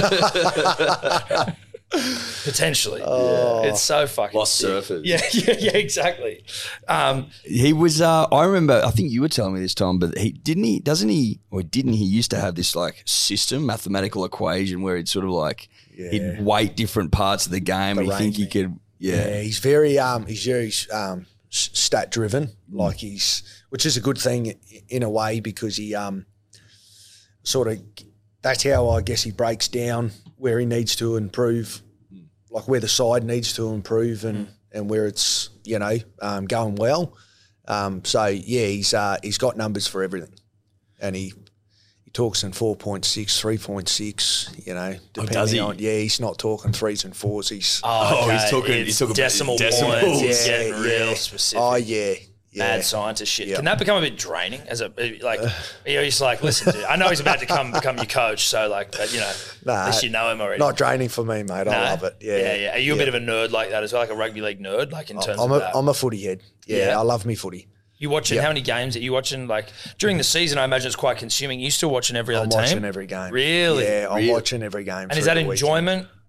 I don't know. Potentially. Oh. It's so fucking Lost thick. surfers. Yeah, yeah, yeah, exactly. Um, He was. Uh, I remember. I think you were telling me this, Tom. But he didn't. He doesn't he or didn't he used to have this like system, mathematical equation where he'd sort of like Yeah. he'd weight different parts of the game, The and he think he range. could. Yeah. Yeah, he's very um, he's very um, stat driven. Like he's, which is a good thing in a way because he um, sort of that's how I guess he breaks down where he needs to improve, like where the side needs to improve and, and where it's you know um, going well. Um, so yeah, he's uh, he's got numbers for everything, and he. He talks in four point six, three point six, you know, depending does he? on, yeah, he's not talking threes and fours. He's, oh, okay. he's talking- It's he's talking decimal decimals. points. It's Yeah, getting yeah. real specific. oh, yeah, yeah. Mad scientist shit. Yeah. Can that become a bit draining? As a like, you know, he's like, listen, dude, I know he's about to come become your coach, so like, but you know, Nah, at least you know him already. Not draining for me, mate. No? I love it. Yeah, yeah, yeah. Are you a yeah. bit of a nerd like that as well, like a rugby league nerd, like in terms I'm of a, that? I'm a footy head. Yeah, Yeah. I love me footy. You watching? Yeah. How many games are you watching? Like during the season, I imagine it's quite consuming. You still watching every other I'm team? watching every game. Really? Yeah, I'm Really? watching every game. And is through that the weekend. enjoyment?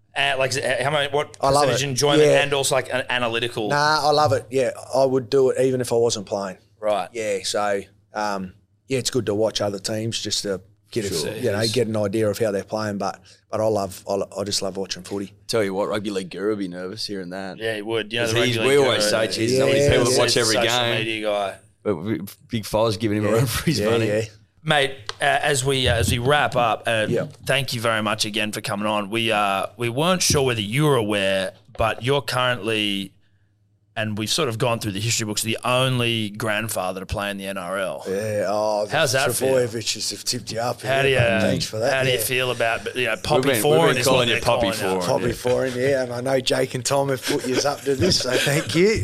Uh, like how many? What I love percentage it. enjoyment Yeah. and also like an analytical? Nah, I love it. Yeah, I would do it even if I wasn't playing. Right. Yeah, so um, yeah, it's good to watch other teams just to get Sure. a, you know get an idea of how they're playing. But but I love I, I just love watching footy. Tell you what, rugby league guru would be nervous hearing that. Yeah, he would. You know, the 'Cause he's- rugby we league always guru, say, geez, Yeah, so many people that yeah. watch every social game. media guy. But we- Big Five's giving him a Yeah. run for his yeah, money. yeah. Mate, uh, as we uh, as we wrap up, uh, Yeah. thank you very much again for coming on. We uh we weren't sure whether you were aware, but you're currently, and we've sort of gone through the history books, the only grandfather to play in the N R L. Yeah, oh, the How's that feel? Trebojeviches have tipped you up. How yeah, do you Thanks for that. How do you yeah. feel about you know We've Poppy been- we've Foreign been is calling what you they're Poppy calling Foreign. it. Poppy Yeah. Foreign, yeah, and I know Jake and Tom have put you up to this, so thank you.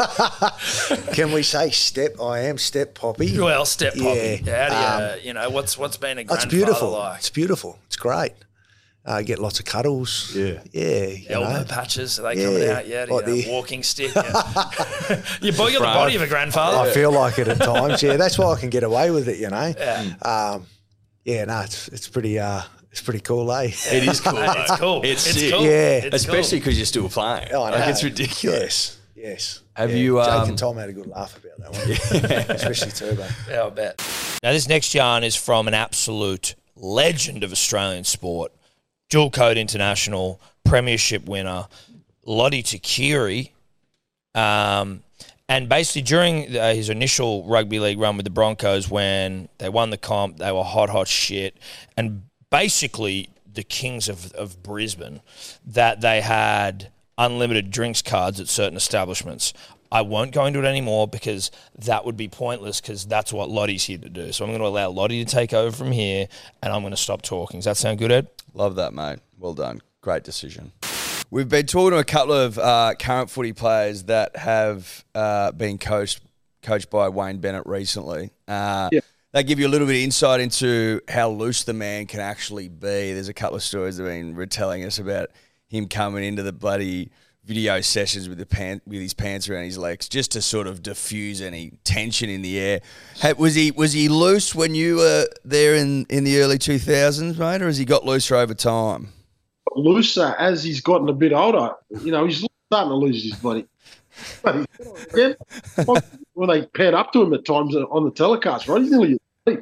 Can we say step? I am step Poppy. Well, step Poppy. Yeah. How do you, Um, you know what's what's been a That's grandfather beautiful. like? It's beautiful. It's great. Uh, get lots of cuddles. Yeah. Yeah. You Elbow know. patches, are they Yeah. coming out yet? What, You know, the- walking stick. Yeah. you boy, you got the body of a grandfather. I feel like it at times. Yeah, that's why I can get away with it. You know. Yeah. Um, yeah. No, it's it's pretty. Uh, it's pretty cool, eh? It is cool. Mate, it's cool. It's It's sick. cool. Yeah. It's Especially cool. because you're still playing. Oh, I know. Like, it's ridiculous. Yes. Yes. Have Yeah, you, Jake um, and Tom had a good laugh about that one, especially Turbo. Yeah, I bet. Now, this next yarn is from an absolute legend of Australian sport, dual code international, premiership winner, Lottie Takiri. Um, and basically during uh, his initial rugby league run with the Broncos, when they won the comp, they were hot, hot shit. And basically the kings of, of Brisbane, that they had unlimited drinks cards at certain establishments. I won't go into it anymore because that would be pointless because that's what Lottie's here to do. So I'm going to allow Lottie to take over from here and I'm going to stop talking. Does that sound good, Ed? Love that, mate. Well done. Great decision. We've been talking to a couple of uh, current footy players that have uh, been coached coached by Wayne Bennett recently. Uh, Yeah. They give you a little bit of insight into how loose the man can actually be. There's a couple of stories that have been retelling us about him coming into the bloody video sessions with the pant with his pants around his legs just to sort of diffuse any tension in the air. Hey, was he was he loose when you were there in, in the early two thousands, mate, or has he got looser over time? Looser as he's gotten a bit older. You know, he's starting to lose his body. But again, when they pan up to him at times on the telecast, right? He's nearly asleep.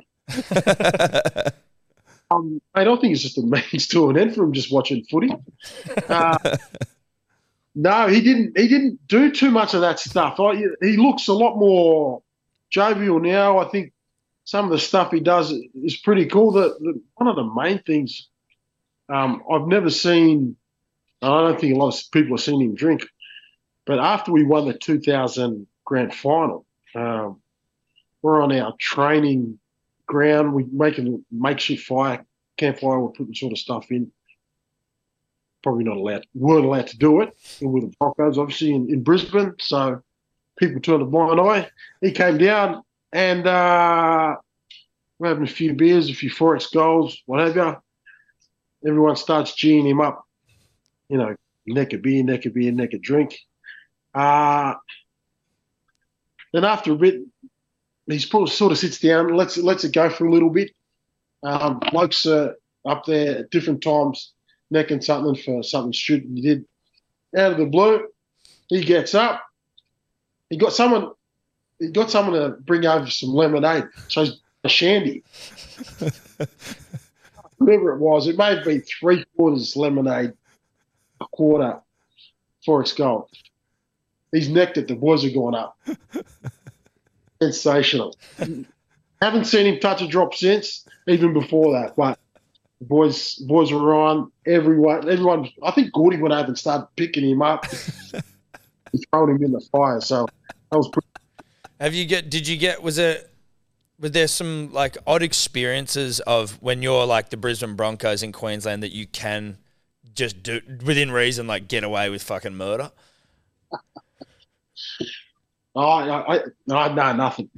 um, I don't think it's just a means to an end for him just watching footy. Uh, no, he didn't. He didn't do too much of that stuff. I, he looks a lot more jovial now. I think some of the stuff he does is pretty cool. The, the one of the main things um, I've never seen. I don't think a lot of people have seen him drink. But after we won the two thousand grand final, um, we're on our training ground. We're making a makeshift fire, campfire. We're putting sort of stuff in. Probably not allowed, weren't allowed to do it with the Broncos, obviously, in, in Brisbane. So people turned a blind eye. He came down and uh, we're having a few beers, a few Forex goals, whatever. Everyone starts geeing him up. You know, neck of beer, neck of beer, neck of drink. Uh, then after a bit, he sort of sits down, lets, lets it go for a little bit. Um, blokes are up there at different times, necking something for something stupid he did. Out of the blue, he gets up. He got someone he got someone to bring over some lemonade. So he's a shandy. Whatever it was, it may have been three quarters lemonade, a quarter Forex Gold. He's necked it. The boys are going up. Sensational. Haven't seen him touch a drop since, even before that. But the boys, boys were on. Everyone, everyone. I think Gordy went over and started picking him up, and throwing him in the fire. So that was pretty. Have you get? Did you get? Was it? Was there some like odd experiences of when you're like the Brisbane Broncos in Queensland that you can just do within reason, like get away with fucking murder? Oh, I, I, no, no, nothing.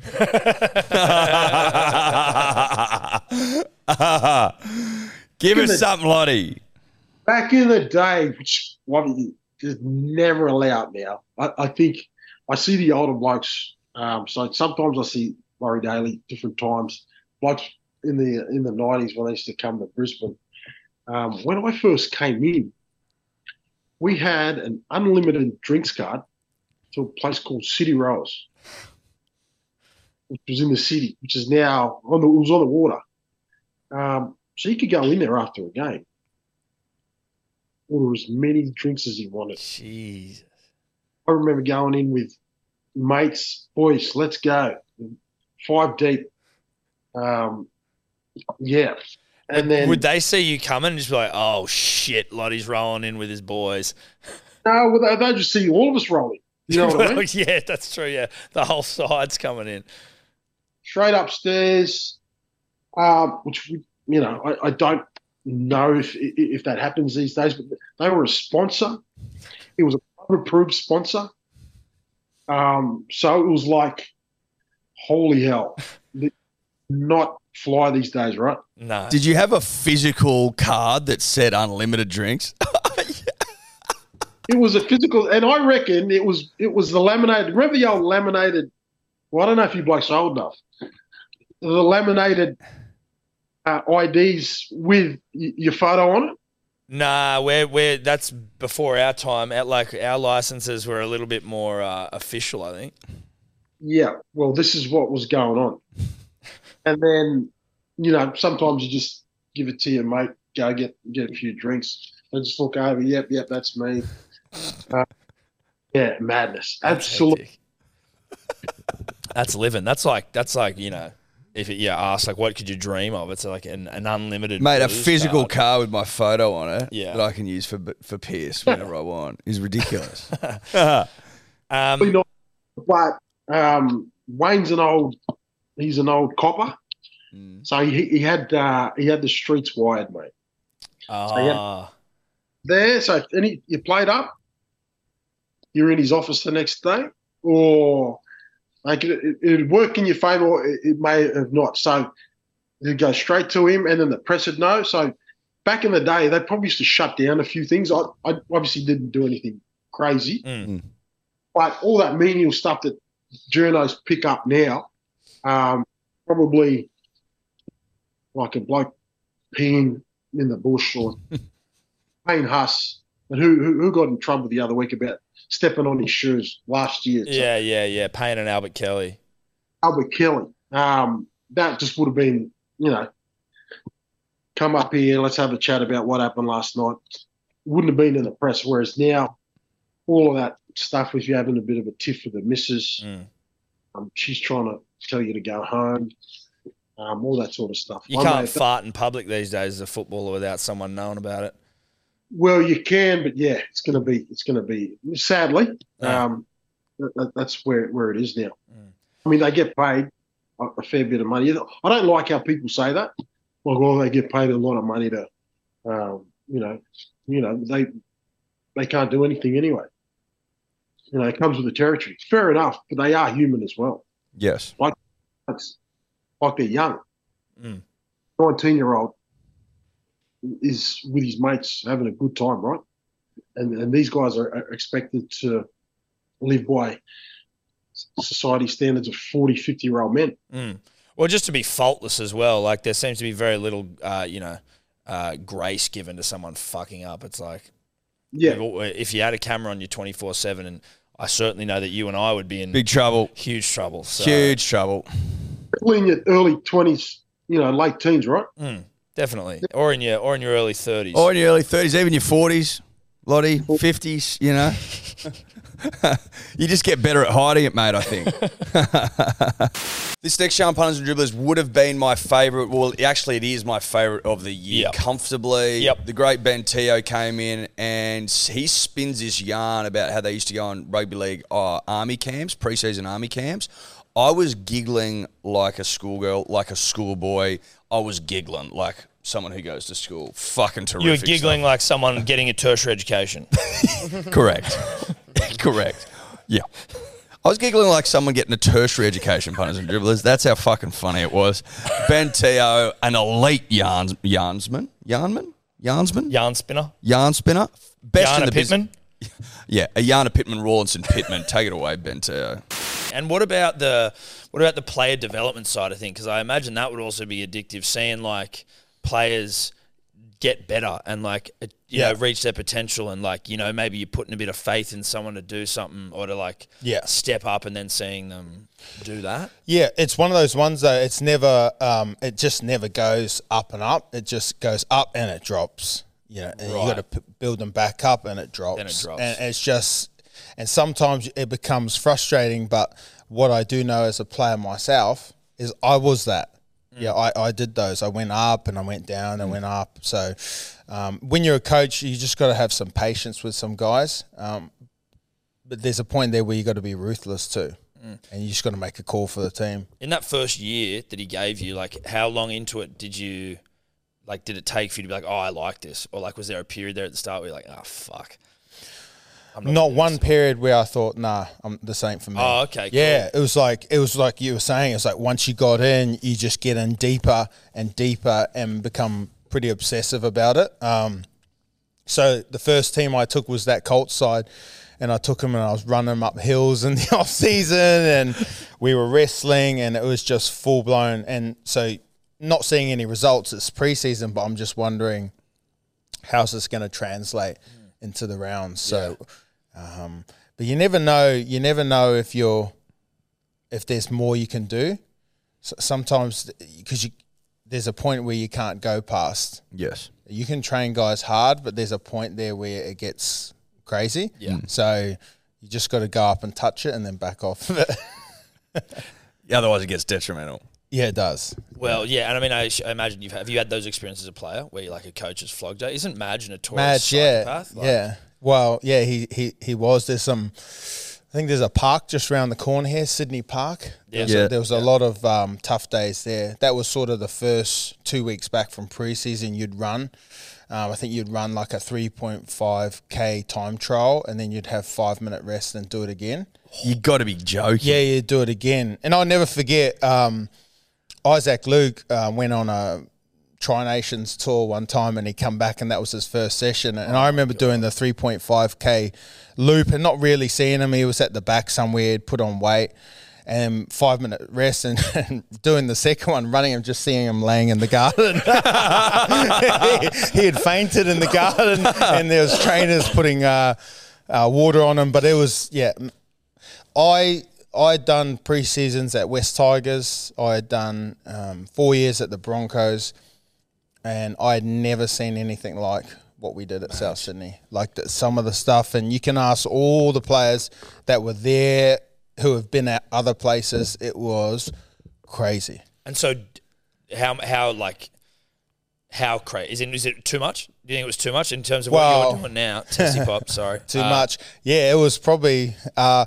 Give In us the- something, Lottie. Back in the day, which what is never allowed now. I, I think I see the older blokes. Um, so sometimes I see Murray Daly different times. Blokes in the in the nineties when they used to come to Brisbane. Um, when I first came in, we had an unlimited drinks card to a place called City Rolls, which was in the city, which is now on the it was on the water. Um, so you could go in there after a game, order as many drinks as you wanted. Jeez. I remember going in with mates, boys, let's go, five deep. Um, yeah. And then Would they see you coming and just be like, oh, shit, Lottie's rolling in with his boys? no, well, they, they just see all of us rolling. You know what I Well, mean? yeah, that's true, yeah. The whole side's coming in. Straight upstairs, um, which, we, you know, I, I don't know if if that happens these days, but they were a sponsor. It was a approved sponsor. Um, so it was like, holy hell. Not fly these days, right? No. Did you have a physical card that said unlimited drinks? It was a physical, and I reckon it was it was the laminated. Remember the old laminated? Well, I don't know if you blokes are old enough. The laminated uh, I Ds with y- your photo on it. Nah, we're, we're, that's before our time. Our, like, our licenses were a little bit more uh, official, I think. Yeah, well, this is what was going on. And then, you know, sometimes you just give it to your mate, go get get a few drinks. They just look over, yep, yep, that's me. Uh, yeah, madness. Absolutely. That's living. That's like, that's like, you know, if it, yeah, ask like, what could you dream of? It's like an, an unlimited Mate, a booze physical card. card with my photo on it Yeah. that I can use for for Pierce whenever I want is ridiculous. um, Probably not, but um, Wayne's an old, he's an old copper. Mm. So he, he had uh, he had the streets wired, mate. ah, There, so and he, you played up, you're in his office the next day, or like it, it would work in your favour, or it, it may have not. So you'd go straight to him, and then the press would know. So back in the day, they probably used to shut down a few things. I, I obviously didn't do anything crazy, Mm. but all that menial stuff that journos pick up now, um, probably like a bloke peeing in the bush or Payne Huss, and who, who who got in trouble the other week about stepping on his shoes last year. So yeah, yeah, yeah. Payne and Albert Kelly. Albert Kelly. Um, that just would have been, you know, come up here, let's have a chat about what happened last night. Wouldn't have been in the press, whereas now all of that stuff, if you're having a bit of a tiff with the missus, Mm. um, she's trying to tell you to go home, um, all that sort of stuff. You I can't may- fart in public these days as a footballer without someone knowing about it. Well, you can, but yeah, it's going to be, it's going to be, sadly, Yeah. um, that, that, that's where, where it is now. Mm. I mean, they get paid a, a fair bit of money. I don't like how people say that. Like, oh, they get paid a lot of money to, um, you know, you know, they, they can't do anything anyway. You know, it comes with the territory. Fair enough, but they are human as well. Yes. It's like they're young. Mm. nineteen-year-old is with his mates having a good time, right? And and these guys are, are expected to live by society standards of forty, fifty-year-old men. Mm. Well, just to be faultless as well. Like there seems to be very little, uh, you know, uh, grace given to someone fucking up. It's like, Yeah. we've al- if you had a camera on you twenty-four seven, and I certainly know that you and I would be in Big trouble. huge trouble. So, Huge trouble. In your early twenties, you know, late teens, right? Mm, definitely, or in your or in your early thirties. Or in your early thirties, even your forties, Lottie, fifties, you know. You just get better at hiding it, mate, I think. This next show on Punters and Dribblers would have been my favourite. Well, actually, it is my favourite of the year, Yep. comfortably. Yep. The great Ben Teo came in and he spins this yarn about how they used to go on rugby league uh, army camps, preseason army camps. I was giggling like a schoolgirl, like a schoolboy. I was giggling like someone who goes to school. Fucking terrific. You were giggling like someone getting a tertiary education. stuff. Correct. Correct. Yeah. I was giggling like someone getting a tertiary education, punters and dribblers. That's how fucking funny it was. Ben Teo, an elite yarns, yarnsman, yarnman, yarnsman, Yarn spinner. yarn spinner, best Yarn in the Pittman. business. Yeah, a Yarna Pittman, Rawlinson Pittman. Take it away, Ben Teo. And what about the what about the player development side of things? Because I imagine that would also be addictive. Seeing like players get better and like you Yeah. know reach their potential, and like you know maybe you're putting a bit of faith in someone to do something or to like Yeah. step up, and then seeing them do that. Yeah, it's one of those ones though. It's never, um, it just never goes up and up. It just goes up and it drops. You know, and you got to p- build them back up and it drops. Then it drops. And it's just, and sometimes it becomes frustrating. But what I do know as a player myself is I was that. Mm. Yeah, I, I did those. I went up and I went down and went up. So um, when you're a coach, you just got to have some patience with some guys. Um, but there's a point there where you got to be ruthless too. Mm. And you just got to make a call for the team. In that first year that he gave you, like how long into it did you, like, did it take for you to be like, oh, I like this? Or like, was there a period there at the start where you're like, oh, fuck. I'm Not, doing one this? period where I thought, nah, I'm this ain't for me. Oh, okay, Yeah, it was like it was like you were saying. It's like once you got in, you just get in deeper and deeper and become pretty obsessive about it. Um, so the first team I took was that Colts side, and I took them and I was running them up hills in the off season, and we were wrestling, and it was just full blown. And so, not seeing any results. It's preseason, but I'm just wondering how's this going to translate into the rounds. So, um, but you never know. You never know if you're if there's more you can do. So sometimes because you there's a point where you can't go past. Yes. You can train guys hard, but there's a point there where it gets crazy. Yeah. So you just got to go up and touch it and then back off of it. Otherwise, it gets detrimental. Yeah, it does. Well, yeah, and I mean, I, sh- I imagine you've have you had those experiences as a player where you like a coach has flogged you? Isn't Madge a notorious Madge, yeah, psychopath? Like, yeah. Well, yeah, he, he he was. There's some. I think there's a park just around the corner here, Sydney Park. There was, Yeah. a, there was a lot of um, tough days there. That was sort of the first two weeks back from preseason. You'd run. Um, I think you'd run like a three point five K time trial, and then you'd have five minute rest and do it again. You got to be joking. Yeah, you do it again. And I'll never forget. Um, Isaac Luke uh, went on a Tri Nations tour one time, and he come back, and that was his first session. And I remember doing the three point five K loop and not really seeing him. He was at the back somewhere, he'd put on weight, and five minute rest, and, and doing the second one, running and just seeing him laying in the garden. he, he had fainted in the garden, and there was trainers putting uh, uh, water on him. But it was, yeah, I. I'd done pre-seasons at West Tigers. I had done um, four years at the Broncos, and I had never seen anything like what we did at South Sydney. Like the, some of the stuff, and you can ask all the players that were there who have been at other places. It was crazy. And so, d- how how like how crazy is it? Is it too much? Do you think it was too much in terms of Well- what you're doing now? Tessie pop, sorry, Too Uh, much. Yeah, it was probably. Uh,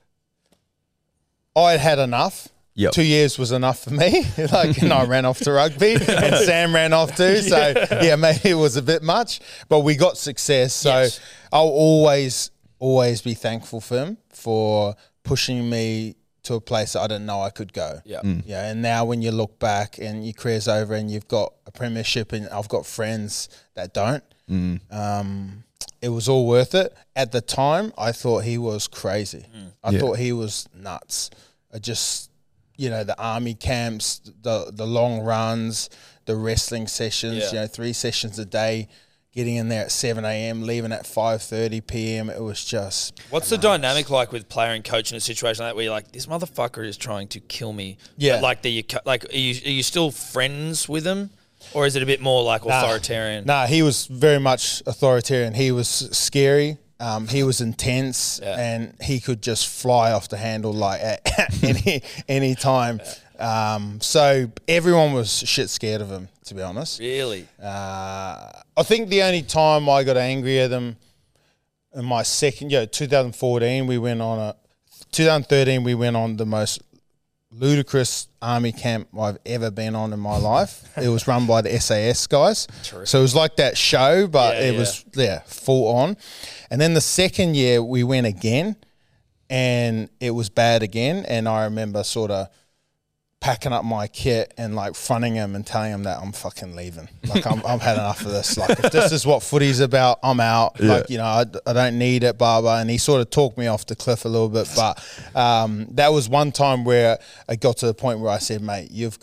I had had enough. Yep. Two years was enough for me. Like, and I ran off to rugby, and Sam ran off too. So yeah, maybe it was a bit much, but we got success. So Yes. I'll always, always be thankful for him for pushing me to a place that I didn't know I could go. Yeah. Yeah. And now when you look back and your career's over and you've got a premiership, and I've got friends that don't, um, it was all worth it. At the time, I thought he was crazy. I Yeah. thought he was nuts. I just, you know, the army camps, the the long runs, the wrestling sessions, Yeah. you know, three sessions a day, getting in there at seven a.m., leaving at five thirty p.m. It was just... What's the dynamic like with player and coach in a situation like that where you're like, this motherfucker is trying to kill me? Yeah. But like, the, you, co- like are, you, are you still friends with him? Or is it a bit more like authoritarian? Nah, he was very much authoritarian. He was scary. Um, he was intense, Yeah. and he could just fly off the handle like at any any time. Um, so everyone was shit scared of him, to be honest. Really? Uh, I think the only time I got angry at him in my second, yeah, twenty fourteen, we went on a, twenty thirteen, we went on the most ludicrous army camp I've ever been on in my life. It was run by the S A S guys. Terrific. So it was like that show, but Yeah, it yeah. was, yeah, full on. And then the second year we went again, and it was bad again. And I remember sort of packing up my kit and like fronting him and telling him that I'm fucking leaving. Like I'm, I've had enough of this. Like if this is what footy's about, I'm out. Like, you know, I, I don't need it, blah, blah. And he sort of talked me off the cliff a little bit. But um, that was one time where I got to the point where I said, mate, you've gone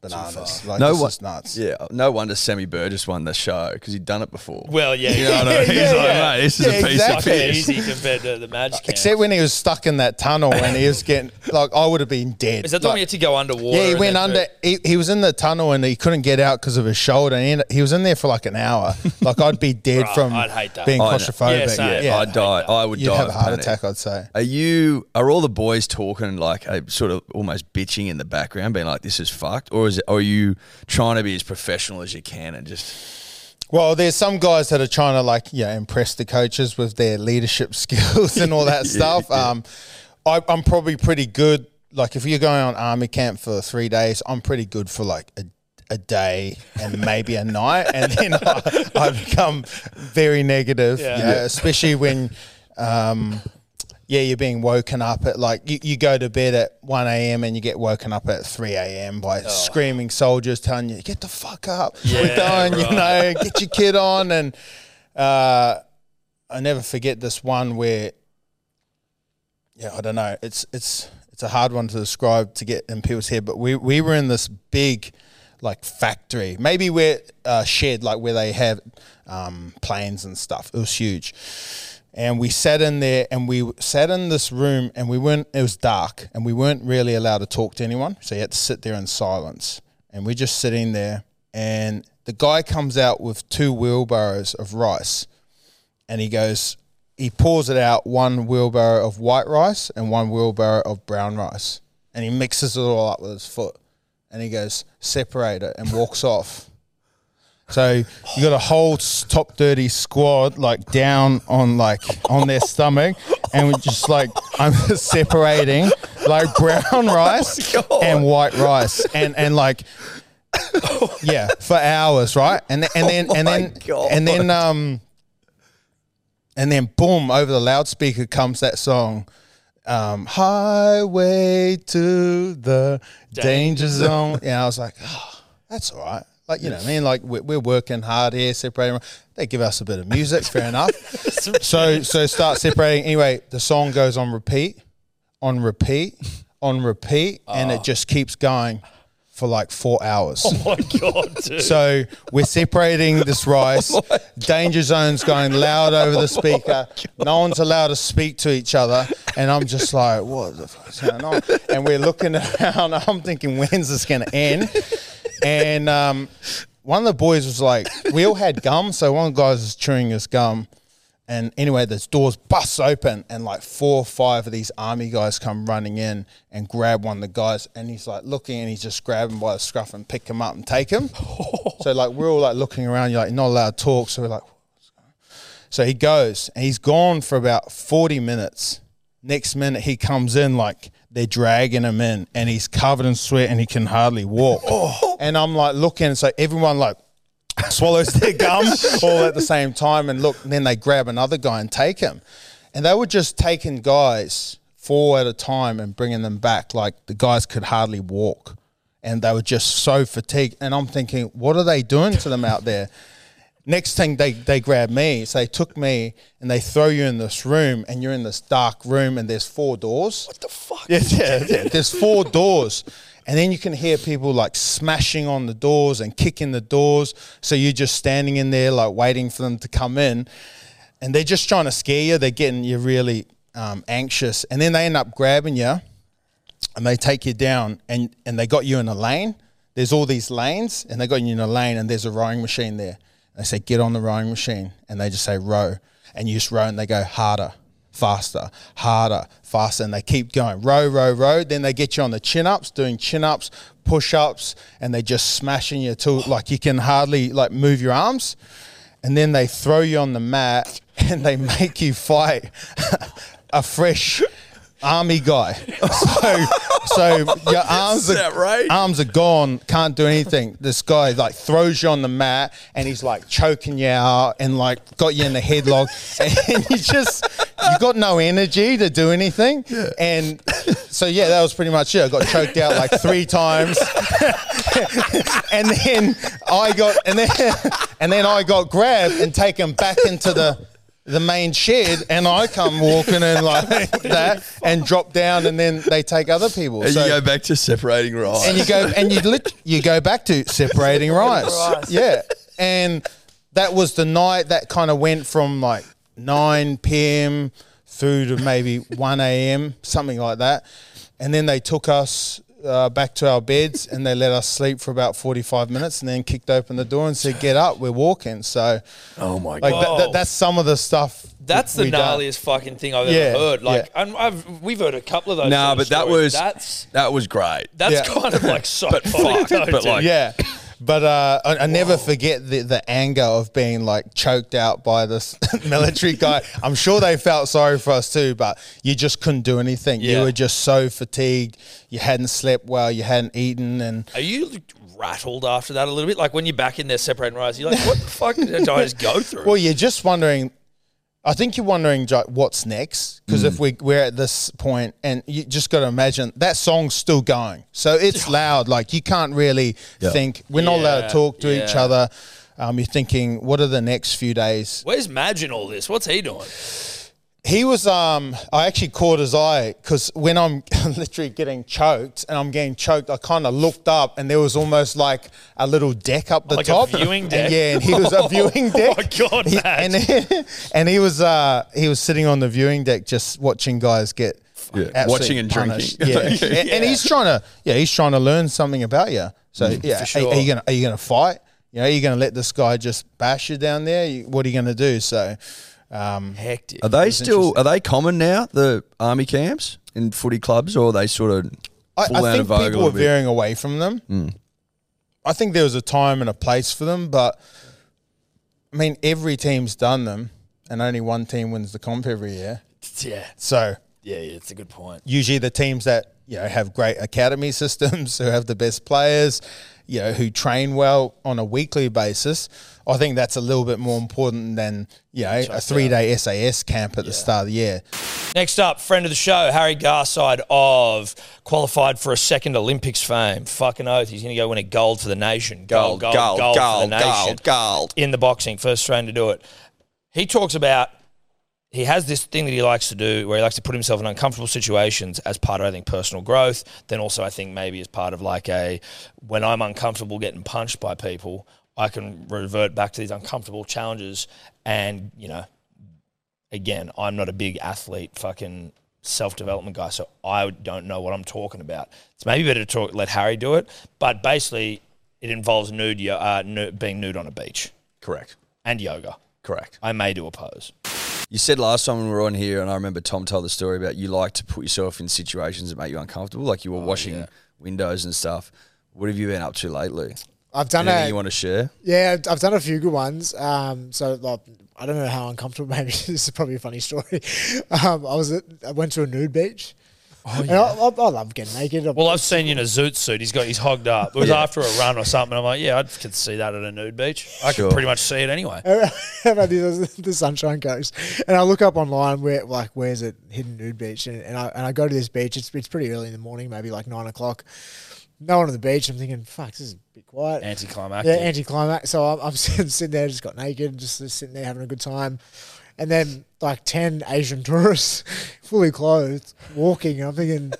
bananas. Like, no this one- is nuts. Yeah, no wonder Sammy Burgess won the show because he'd done it before. Well, yeah, You know what I mean? He's yeah, like, yeah. mate, this is Yeah, a piece exactly. of Fucking piss. easy compared to the Magic. Except when he was stuck in that tunnel and he was getting, like, I would have been dead. Is that the one Like, you had to go underwater? yeah, he and went then under. He, he was in the tunnel and he couldn't get out because of his shoulder. And he, ended- he was in there for like an hour. Like, I'd be dead Right, from I'd hate that. being I know. claustrophobic. Yeah, same. Yeah, I'd die. I would you'd die. have a of heart panic. attack, I'd say. Are you? Are all the boys talking like uh, sort of almost bitching in the background, being like, "This is fucked," or is it? Or are you trying to be as professional as you can and just? Well, there's some guys that are trying to like, yeah, impress the coaches with their leadership skills and all that Yeah, stuff. yeah. Um, I, I'm probably pretty good. Like if you're going on army camp for three days, I'm pretty good for like a, a day and maybe a night, and then I, I become very negative. Yeah. You know, especially when, um, yeah, you're being woken up at like you, you go to bed at one a.m. and you get woken up at three a.m. by screaming soldiers telling you, get the fuck up, we're Yeah, going, you know, get your kid on. And uh, I never forget this one where, yeah, I don't know, it's it's it's a hard one to describe to get in people's head, but we, we were in this big like factory, maybe where uh, shed, like where they have um, planes and stuff. It was huge. And we sat in there and we sat in this room and we weren't, it was dark and we weren't really allowed to talk to anyone. So you had to sit there in silence. And we're just sitting there and the guy comes out with two wheelbarrows of rice and he goes, he pours it out, one wheelbarrow of white rice and one wheelbarrow of brown rice. And he mixes it all up with his foot. And he goes, separate it, and walks off. So you got a whole s- top thirty squad like down on like on their stomach, and we just like I'm just separating like brown rice and white rice, and and like yeah for hours, right? And th- and then and then and then um and then boom, over the loudspeaker comes that song. Um, highway to the danger zone. Yeah, I was like, oh, that's all right. Like, you know what I mean? Like, we're, we're working hard here, separating. They give us a bit of music, fair enough. So, so start separating. Anyway, the song goes on repeat, on repeat, on repeat, and it just keeps going for like four hours. Oh my God, dude. So we're separating this rice. Danger zone's going loud over the speaker. No one's allowed to speak to each other. And I'm just like, what the fuck's going on? And we're looking around. I'm thinking, when's this going to end? And um, one of the boys was like, we all had gum. So one of the guys was chewing his gum. And anyway, this doors busts open and like four or five of these army guys come running in and grab one of the guys. And he's like looking and he's just grab him by the scruff and pick him up and take him. So like we're all like looking around. You're like, you're not allowed to talk. So we're like, what's going on? So he goes and he's gone for about forty minutes. Next minute he comes in like they're dragging him in and he's covered in sweat and he can hardly walk. And I'm like looking. So everyone like swallows their gum all at the same time and look, and then they grab another guy and take him. And they were just taking guys four at a time and bringing them back. Like the guys could hardly walk and they were just so fatigued. And I'm thinking, what are they doing to them out there? Next thing they, they grabbed me. So they took me and they throw you in this room and you're in this dark room and there's four doors. What the fuck? Yeah, yeah, yeah. There's four doors. And then you can hear people like smashing on the doors and kicking the doors. So you're just standing in there like waiting for them to come in. And they're just trying to scare you. They're getting you really um, anxious. And then they end up grabbing you and they take you down and, and they got you in a lane. There's all these lanes and they got you in a lane and there's a rowing machine there. They say, get on the rowing machine. And they just say, row. And you just row and they go harder, faster, harder, faster. And they keep going, row, row, row. Then they get you on the chin-ups, doing chin-ups, push-ups, and they just smashing you till like you can hardly like move your arms. And then they throw you on the mat and they make you fight a fresh army guy. So, so your arms are, right? arms are gone, can't do anything. This guy like throws you on the mat and he's like choking you out and like got you in the headlock and you just, you got no energy to do anything. Yeah. And so, yeah, that was pretty much it. I got choked out like three times. And then I got, and then, and then I got grabbed and taken back into the, the main shed, and I come walking in like that and drop down, and then they take other people. And so, you go back to separating rice. and you go and you lit, you go back to separating rice. Yeah, and that was the night that kind of went from like nine p.m. through to maybe one a.m. something like that, and then they took us uh, back to our beds and they let us sleep for about forty-five minutes, and then kicked open the door and said, "Get up, we're walking." So, oh my like god, that, that, that's some of the stuff. That's the we done. gnarliest fucking thing I've Yeah, ever heard. Like, yeah. and I've we've heard a couple of those. Nah, sort of but that stories. was that's that was great. that's Yeah. kind of like so But fucked, but like- Yeah. But uh, I, I never forget the, the anger of being like choked out by this military guy. I'm sure they felt sorry for us too, but you just couldn't do anything. Yeah. You were just so fatigued. You hadn't slept well. You hadn't eaten, and Are you rattled after that a little bit? Like when you're back in there separating rice, you're like, what the fuck did I just go through? well, you're just wondering. I think you're wondering Jo- what's next, because Mm. if we we're at this point, and you just got to imagine that song's still going, so it's loud. Like you can't really Yeah. think. We're not allowed Yeah, to talk to each yeah. other. Um, you're thinking, what are the next few days? Where's Madge in all this? What's he doing? He was, um, I actually caught his eye because when I'm literally getting choked and I'm getting choked, I kind of looked up and there was almost like a little deck up the Like a top. viewing And deck? yeah, and he was a viewing deck. Oh my God, He- Madge. and, and he was uh, he was sitting on the viewing deck just watching guys get Yeah. absolutely Watching and punished. drinking. Yeah. and, and he's trying to, yeah, he's trying to learn something about you. So yeah, for are- sure. are, you gonna are you gonna fight? You know, are you gonna let this guy just bash you down there? You, what are you gonna do? So. Um, Hectic. Are they It's still? interesting. Are they common now? The army camps in footy clubs, or are they sort of I, fall I out think of vogue a people are little bit? veering away from them. Mm. I think there was a time and a place for them, but I mean, every team's done them, and only one team wins the comp every year. Yeah. So Yeah, yeah, it's a good point. usually the teams that you know have great academy systems, who have the best players, you know, who train well on a weekly basis. I think that's a little bit more important than you know a three-day S A S camp at the start of the year. Next up, friend of the show, Harry Garside of qualified for a second Olympics fame. Fucking oath, he's going to go win a gold for the nation. Gold, gold, gold, gold, gold, for the gold, nation. gold, gold. In the boxing, first Australian to do it. He talks about, he has this thing that he likes to do where he likes to put himself in uncomfortable situations as part of, I think, personal growth. Then also, I think, maybe as part of like a, when I'm uncomfortable getting punched by people, I can revert back to these uncomfortable challenges. And, you know, again, I'm not a big athlete, fucking self-development guy, so I don't know what I'm talking about. It's maybe better to talk, let Harry do it. But basically, it involves nude, yo- uh, nude, being nude on a beach. Correct. And yoga. Correct. I may do a pose. You said last time when we were on here, and I remember Tom told the story about you like to put yourself in situations that make you uncomfortable, like you were washing yeah. windows and stuff. What have you been up to lately? I've done Anything a, you want to share? Yeah, I've done a few good ones. Um, so like, I don't know how uncomfortable. Maybe this is probably a funny story. Um, I was at, I went to a nude beach. Oh, and I, I, I love getting naked. Well, I've seen you in a zoot suit. He's got he's hogged up. It was Yeah. after a run or something. I'm like, yeah, I could see that at a nude beach. I Sure. can pretty much see it anyway. about the, the Sunshine Coast, and I look up online where like where's it hidden nude beach, and, and I and I go to this beach. It's it's pretty early in the morning, maybe like nine o'clock. No one on the beach. I'm thinking, fuck, this is a bit quiet. Anticlimactic. Yeah, anticlimactic. So I'm, I'm sitting, sitting there, just got naked, just sitting there having a good time. And then like ten Asian tourists, fully clothed, walking. I'm thinking,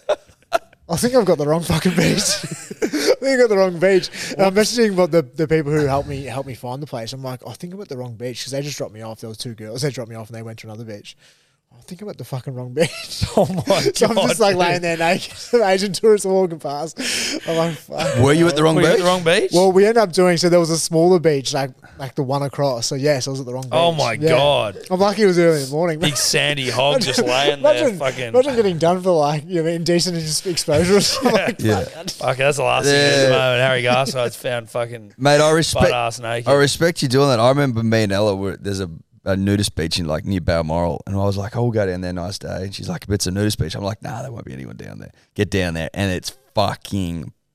I think I've got the wrong fucking beach. I think I got the wrong beach. And I'm messaging about the, the people who helped me help me find the place. I'm like, I think I'm at the wrong beach because they just dropped me off. There was two girls. They dropped me off and they went to another beach. I think I'm at the fucking wrong beach. Oh my So I'm God, just like dude. laying there naked. Asian tourists are walking past. I'm like, fuck. Were you at the wrong Were you beach? at the wrong beach? Well, we ended up doing, so there was a smaller beach, like like the one across. So yes, I was at the wrong beach. Oh my Yeah. God. I'm lucky it was early in the morning. Big sandy hog just laying there. Imagine, Fucking. imagine getting done for like, you know, indecent exposure or something like Yeah. that. Okay, that's the last thing at the moment. Harry Garside's found fucking Mate, I respect butt ass naked. I respect you doing that. I remember me and Ella were there's a, a nudist beach in like near Balmoral, and I was like, "Oh, we'll go down there, nice day." And she's like, "But it's a nudist beach." I'm like, "Nah, there won't be anyone down there. Get down there, and it's fucking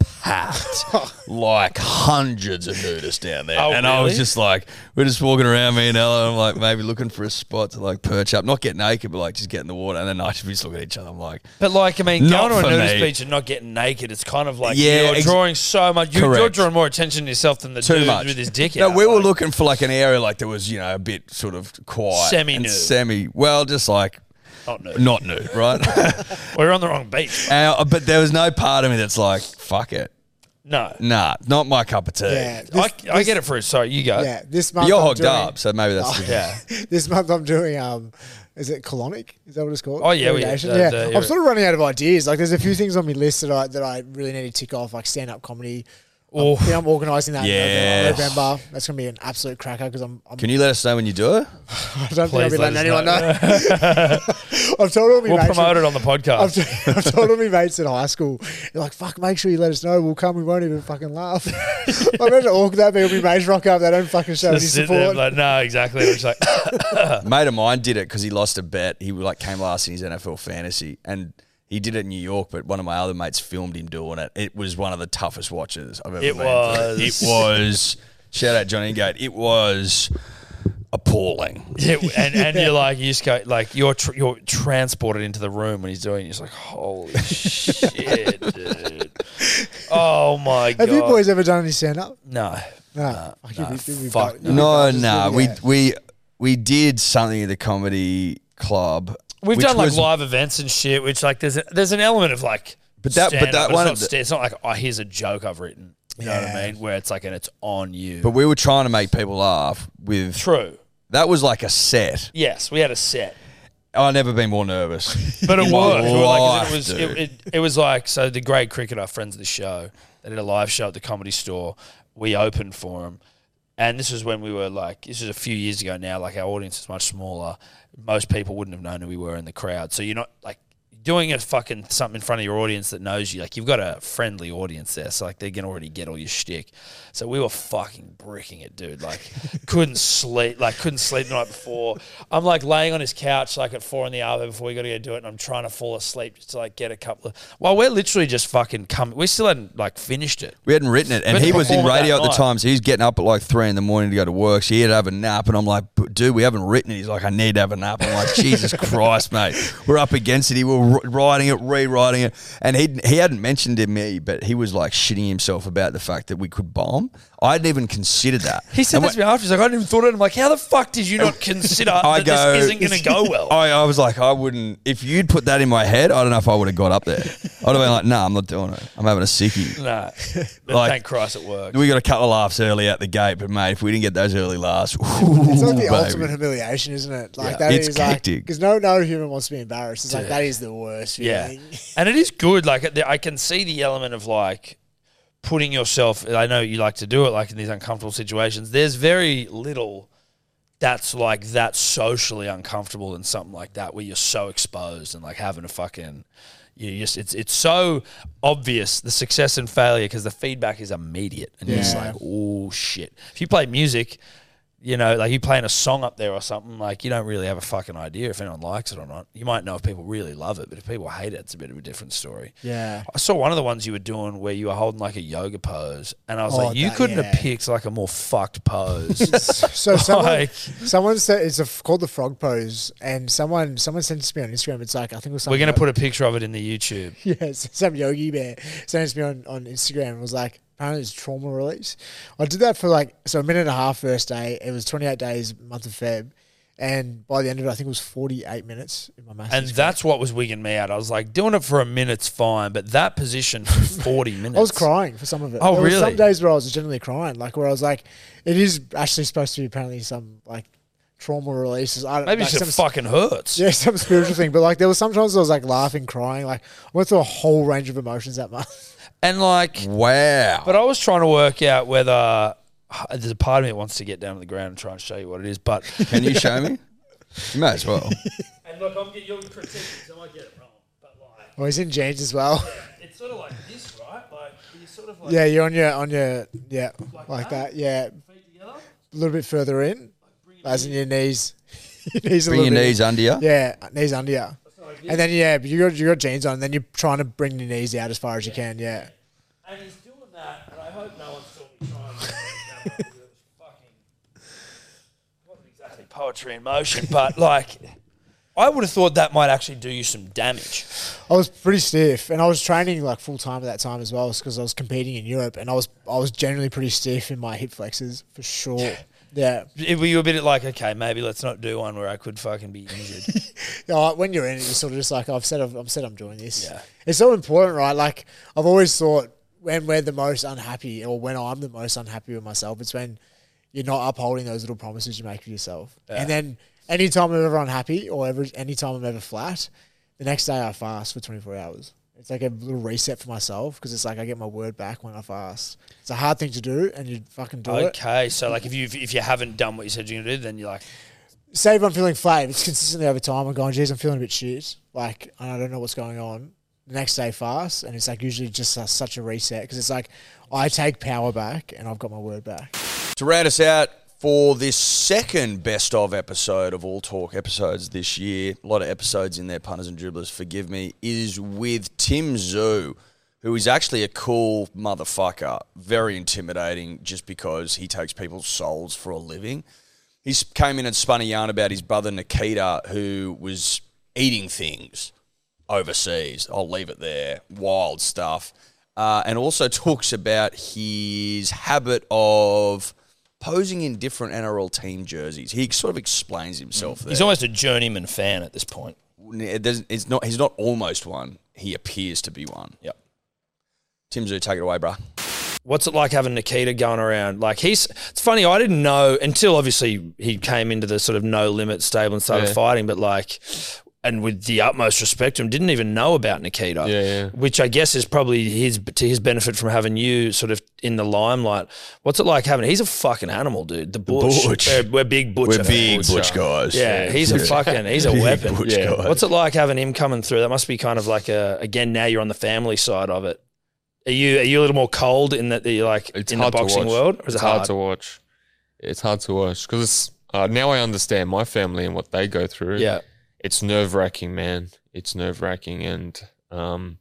packed, like hundreds of nudists down there. Oh, and I was really? just like, we're just walking around, me and Ella, and I'm like, maybe looking for a spot to like perch up, not get naked, but like just get in the water. And then I just look at each other. I'm like, But like, I mean, Not going to a for nudist me. beach and not getting naked, it's kind of like Yeah, you're ex- drawing so much. You, you're Correct. drawing more attention to yourself than the too dude much with his dick No, out. we were like- looking for like an area like that was, you know, a bit sort of quiet, Semi-nude. and semi. Well, just like Not nude. not nude, right? We're on the wrong beach. Uh, but there was no part of me that's like, fuck it. No. Nah, not my cup of tea. Yeah, I, this- I get it for it. Sorry, you go. Yeah, this But month you're I'm hogged doing- up, so maybe that's Oh, the- Yeah. This month I'm doing um, is it colonic? Is that what it's called? Oh, yeah, we- Irrigation? the- yeah. the- I'm sort of running out of ideas. Like, there's a few things on my list that I that I really need to tick off, like stand up comedy. Oh. I'm, yeah, I'm organising that Yeah. in November. That's gonna be an absolute cracker because I'm, I'm. Can you let us know when you do it? I don't think I'll Please be let letting anyone us know. I've told all my We'll mates. promote it on the I've, podcast. t- I've told all my mates at high school, they're like, fuck, make sure you let us know. We'll come. We won't even fucking laugh. I imagine awkward that be. All my mates rock up. They don't fucking show any Just sit there support. like, no, exactly. It's like, Mate of mine did it because he lost a bet. He like came last in his N F L fantasy, and he did it in New York. But one of my other mates filmed him doing it. It was one of the toughest watches I've ever It been was. through. It was. Shout out Johnny Gate. It was appalling. yeah, and, and you're like, you just go, like, you're tr- you're transported into the room when he's doing it. You're just like, holy shit, dude. Oh, my God. Have you boys ever done any stand up? No. No. Fuck, you'd be- you'd be fuck bu- you'd be No, buzzed, no. We yeah. we we did something at the comedy club. We've which done like was- live events and shit, which like there's a, there's an element of like, But that- but stand-up, that it's one not of the- sta- it's not like, oh, here's a joke I've written. You know what I mean? Where it's like, and it's on you. But we were trying to make people laugh with. True. That was like a set. Yes, we had a set. I've never been more nervous. But it in my worked. We were like, 'cause life, it was dude. it, it, it was like, so the great cricketer friends of the show, they did a live show at the Comedy Store. We opened for them. And this was when we were like, this is a few years ago now, like our audience is much smaller. Most people wouldn't have known who we were in the crowd. So you're not like doing a fucking something in front of your audience that knows you. Like you've got a friendly audience there. So like they can already get all your shtick. So we were fucking bricking it, dude. Like couldn't sleep, like couldn't sleep the night before. I'm like laying on his couch like at four in the hour before we got to go do it. And I'm trying to fall asleep just to like get a couple of, well, we're literally just fucking coming. We still hadn't like finished it. We hadn't written it, and We had he to was in perform it radio that at the night. time, so he was getting up at like three in the morning to go to work. So he had to have a nap, and I'm like, "But dude, we haven't written it." He's like, I need to have a nap. I'm like, Jesus Christ, mate, we're up against it. He were writing it, rewriting it, and he he hadn't mentioned to me, but he was like shitting himself about the fact that we could bomb. I hadn't even considered that. He said And that to me after. He's like, I hadn't even thought of it. I'm like, how the fuck did you not consider I that go, this isn't going to go well? I, I was like, I wouldn't. If you'd put that in my head, I don't know if I would have got up there. I'd have been like, nah, I'm not doing it. I'm having a sickie. Nah. But Like- thank Christ it worked. We got a couple of laughs early out the gate, but mate, if we didn't get those early laughs, It's like the baby. ultimate humiliation, isn't it? Like Yeah. that It's is like hectic. because no no human wants to be embarrassed. It's like Dude. that is the worst. Yeah. feeling. And it is good. Like, I can see the element of like putting yourself, I know you like to do it like in these uncomfortable situations. There's very little that's like that socially uncomfortable in something like that where you're so exposed and like having a fucking, you just, it's it's so obvious the success and failure because the feedback is immediate and you're just Yeah. like, oh shit. If you play music, you know, like you playing a song up there or something, like you don't really have a fucking idea if anyone likes it or not. You might know if people really love it, but if people hate it, it's a bit of a different story. Yeah. I saw one of the ones you were doing where you were holding like a yoga pose, and I was Oh, like, you that- couldn't yeah. have picked like a more fucked pose. So someone, Like- someone said it's a, called the frog pose, and someone someone sent it to me on Instagram. It's like I think it was We're something going to like- put a picture of it in the YouTube. Yes, some yogi bear sent it to me on, on Instagram and was like, apparently it's trauma release. I did that for like, so a minute and a half first day. It was twenty-eight days, month of Feb. And by the end of it, I think it was forty-eight minutes in my master's. And that's what was wigging me out. I was like, doing it for a minute's fine, but that position for forty minutes. I was crying for some of it. Oh, there was really? some days where I was generally crying, like where I was like, it is actually supposed to be apparently some like trauma releases. I don't Maybe like it just some- fucking hurts. Yeah, some spiritual thing. But like there was sometimes I was like laughing, crying. Like I went through a whole range of emotions that month. And like, wow. But I was trying to work out whether there's a part of me that wants to get down to the ground and try and show you what it is. But Can you show me? You may as well. And look, I'm getting your critique, so I might get it wrong. But like, Oh, he's in jeans as well. it's sort of like this, right? Like you sort of like Yeah, you're on your on your yeah like, that. Yeah, a little bit further in, as in your knees. your knees a Bring your little bit knees in. under you. Yeah, knees under you. And then yeah, but you got you got jeans on. And then you're trying to bring your knees out as far as you can. Yeah. And he's doing that, and I hope no one saw me trying to that one, because it was fucking wasn't exactly poetry in motion, but like I would have thought that might actually do you some damage. I was pretty stiff, and I was training like full time at that time as well, because I was competing in Europe, and I was I was generally pretty stiff in my hip flexors for sure. Yeah. Were you a bit like, okay, maybe let's not do one where I could fucking be injured? Yeah, like, when you're in it, you're sort of just like, oh, I've said I've, I've said I'm doing this. Yeah. It's so important, right? Like I've always thought when we're the most unhappy, or when I'm the most unhappy with myself, it's when you're not upholding those little promises you make for yourself. Yeah. And then anytime I'm ever unhappy, or ever anytime I'm ever flat, the next day I fast for twenty-four hours. It's like a little reset for myself, because it's like I get my word back when I fast. It's a hard thing to do, and you fucking do it. Okay, so like if you if you haven't done what you said you're gonna do, then you're like, say if I'm feeling flat, if it's consistently over time, I'm going, geez, I'm feeling a bit shit. Like, I don't know what's going on. The next day fast, and it's like usually just uh, such a reset, because it's like I take power back and I've got my word back. To round us out for this second best of episode of All Talk episodes this year, a lot of episodes in there, punters and dribblers, forgive me, is with Tim Tszyu, who is actually a cool motherfucker, very intimidating just because he takes people's souls for a living. He came in and spun a yarn about his brother Nikita, who was eating things overseas. I'll leave it there. Wild stuff. Uh, and also talks about his habit of posing in different N R L team jerseys. He sort of explains himself there. he's almost a journeyman fan at this point. It doesn't, it's not, he's not almost one. He appears to be one. Yep. Tim Tszyu, take it away, bruh. What's it like having Nikita going around? Like he's, it's funny, I didn't know until obviously he came into the sort of no limit stable and started Yeah. fighting, but like, and with the utmost respect to him, didn't even know about Nikita, Yeah, yeah. which I guess is probably his to his benefit from having you sort of in the limelight. What's it like having? He's a fucking animal, dude. The Butch, Butch. We're, we're big Butcher. We're big fans. Butch guys. Yeah, he's a fucking, he's a Big weapon. Butch Yeah. guys. What's it like having him coming through? That must be kind of like a, again, now you're on the family side of it. Are you are you a little more cold in that you're like It's in the hard to boxing watch. world, or is it's it hard? hard to watch. It's hard to watch because uh, now I understand my family and what they go through. Yeah. It's nerve wracking, man. It's nerve wracking, and um,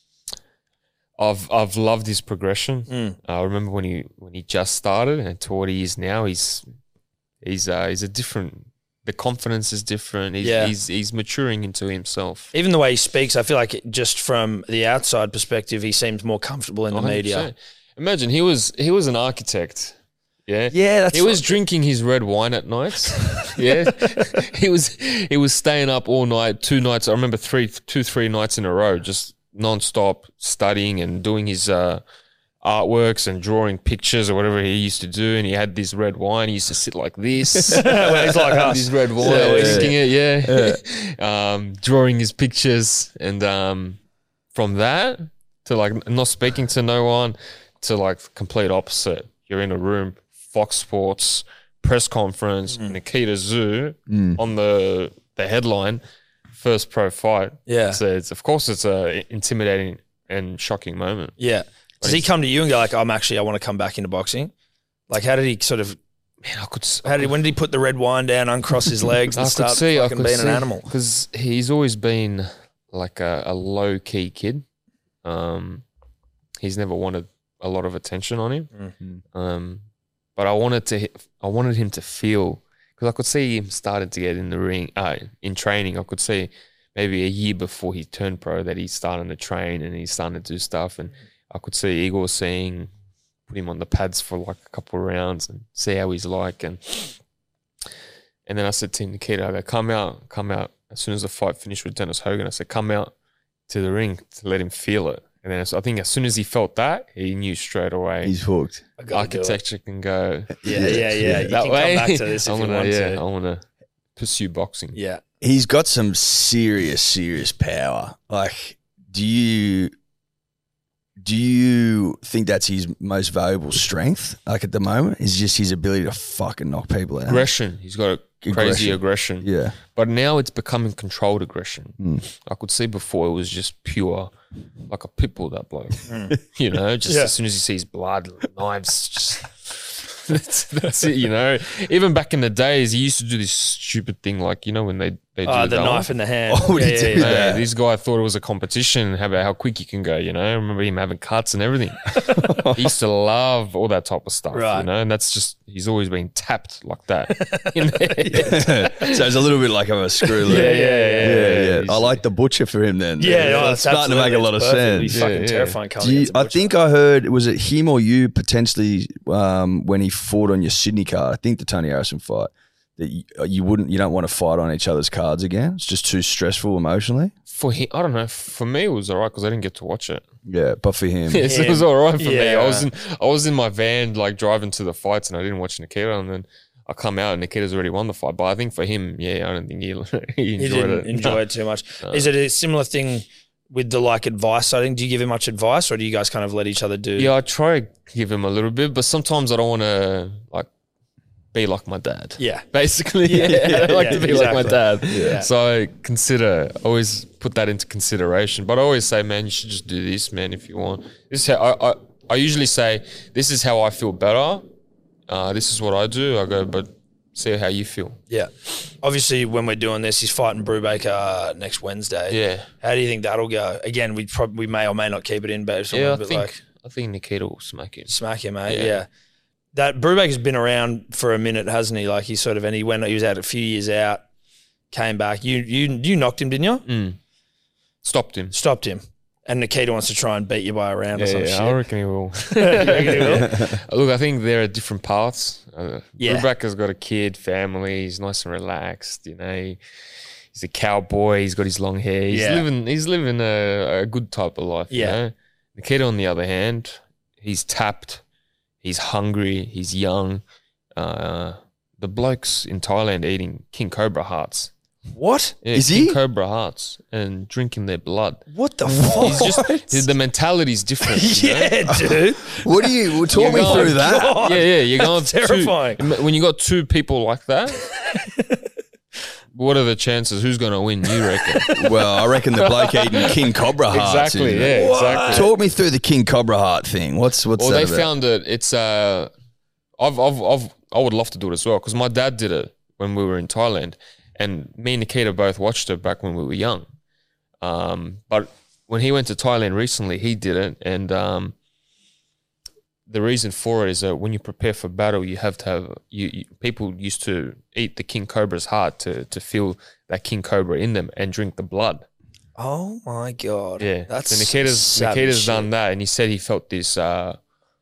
I've I've loved his progression. Mm. I remember when he when he just started, and to what he is now, he's he's uh, he's a different. The confidence is different. He's, Yeah. he's he's maturing into himself. Even the way he speaks, I feel like it, just from the outside perspective, he seems more comfortable in the one hundred media. percent. Imagine he was he was an architect. Yeah, Yeah, that's he was what- drinking his red wine at night. Yeah, he was he was staying up all night, two nights. I remember three, two, three nights in a row, just nonstop studying and doing his uh, artworks and drawing pictures or whatever he used to do. And he had this red wine. He used to sit like this. Well, he's like us. This red wine, Yeah, yeah, drinking it. Yeah, um, drawing his pictures, and um, from that to like not speaking to no one to like complete opposite. You're in a room. Fox Sports press conference, Mm. Nikita Tszyu on the the headline, first pro fight. Yeah. So it's of course it's a intimidating and shocking moment. Yeah. Does he come to you and go like, "I'm actually, I want to come back into boxing"? Like, how did he sort of? Man, I could. How did he, when did he put the red wine down, uncross his legs, and I start could see, I fucking could being see, an animal? because he's always been like a, a low key kid. Um, he's never wanted a lot of attention on him. Mm-hmm. Um, but I wanted to, I wanted him to feel, because I could see him starting to get in the ring, uh, in training. I could see maybe a year before he turned pro that he's starting to train and he's starting to do stuff. And I could see Igor seeing, put him on the pads for like a couple of rounds and see how he's like. And and then I said to him, Nikita, I go, come out, come out. As soon as the fight finished with Dennis Hogan, I said, come out to the ring to let him feel it. And then so I think as soon as he felt that, he knew straight away. He's hooked. I gotta do it. Architecture can go Yeah, yeah, yeah. You that can way. come back to this if I you wanna, want yeah, to. I want to pursue boxing. Yeah. He's got some serious, serious power. Like, do you do you think that's his most valuable strength? Like at the moment, is just his ability to fucking knock people out. Aggression. He's got a crazy aggression. Yeah. But now it's becoming controlled aggression. Mm. I could see before it was just pure, like a pit bull, that bloke. Mm. You know, just Yeah. as soon as he sees blood, knives, just that's, that's it, you know. Even back in the days, he used to do this stupid thing like, you know, when they they Oh, do the that knife one. in the hand. Oh, would yeah, he yeah, do yeah. Yeah, that? this guy thought it was a competition. How about how quick you can go? You know, I remember him having cuts and everything. He used to love all that type of stuff. Right. You know, and that's just he's always been tapped like that. In the head. So it's a little bit like a screw loop. Yeah, yeah, yeah, yeah, yeah. yeah. I like the butcher for him then. Yeah, no, That's starting to make a lot of sense. He's fucking Yeah, yeah. terrifying. Coming Do you, against a I butcher. think I heard, was it him or you potentially um, when he fought on your Sydney card? I think the Tony Harrison fight, that you, you wouldn't, you don't want to fight on each other's cards again. It's just too stressful emotionally. For him, I don't know. For me, it was alright because I didn't get to watch it. Yeah, but for him, Yes, it was alright for me. Yeah. I was in, I was in my van like driving to the fights, and I didn't watch Nikita, and then I come out and Nikita's already won the fight. But I think for him, yeah, I don't think he, he He enjoyed didn't it. enjoy No. it too much. No. Is it a similar thing with the like advice side thing? Do you give him much advice, or do you guys kind of let each other do? Yeah, I try to give him a little bit, but sometimes I don't want to like be like my dad. Yeah. Basically, Yeah, yeah, I don't like yeah, to be like my exactly. dad. Yeah. So I consider, always put that into consideration. But I always say, man, you should just do this, man, if you want. This is how I, I, I usually say, this is how I feel better. Uh, this is what I do. I go, but see how you feel. Yeah. Obviously, when we're doing this, he's fighting Brubaker uh, next Wednesday. Yeah. How do you think that'll go? Again, we probably we may or may not keep it in, but it's Yeah, I a bit think like I think Nikita will smack him. smack him, mate. Yeah. Yeah. That Brubaker's been around for a minute, hasn't he? Like he sort of, and he went, he was out a few years out, came back. You you you knocked him, didn't you? Mm. Stopped him. Stopped him. And Nikita wants to try and beat you by a round Yeah, or some yeah, shit. I reckon he will. You reckon he will? Look, I think there are different paths. Uh, Yeah. Brubaker's got a kid, family. He's nice and relaxed. You know, he, he's a cowboy. He's got his long hair. He's Yeah. living. He's living a, a good type of life. Yeah. You know? Nikita, on the other hand, he's tapped. He's hungry. He's young. Uh, the blokes in Thailand eating king cobra hearts. What? Yeah, Is king he? cobra hearts and drinking their blood. What the fuck? He's just the mentality's different. you know? Yeah, dude. what do you well, talk You're me going- through that? God. Yeah, yeah, you're going That's terrifying. Two, when you got two people like that, what are the chances? Who's going to win? You reckon? Well, I reckon the bloke eating king cobra hearts. Exactly. isn't Yeah. it? Exactly. Talk me through the king cobra heart thing. What's what's Well, that they about? found it. It's uh, I've, I've, I've, I would love to do it as well because my dad did it when we were in Thailand, and me and Nikita both watched it back when we were young. Um, but when he went to Thailand recently, he did it, and um, the reason for it is that when you prepare for battle, you have to have you, you people used to eat the king cobra's heart to to feel that king cobra in them and drink the blood. Oh my god. Yeah, That's so Nikita's savage Nikita's shit. done that, and he said he felt this. Uh,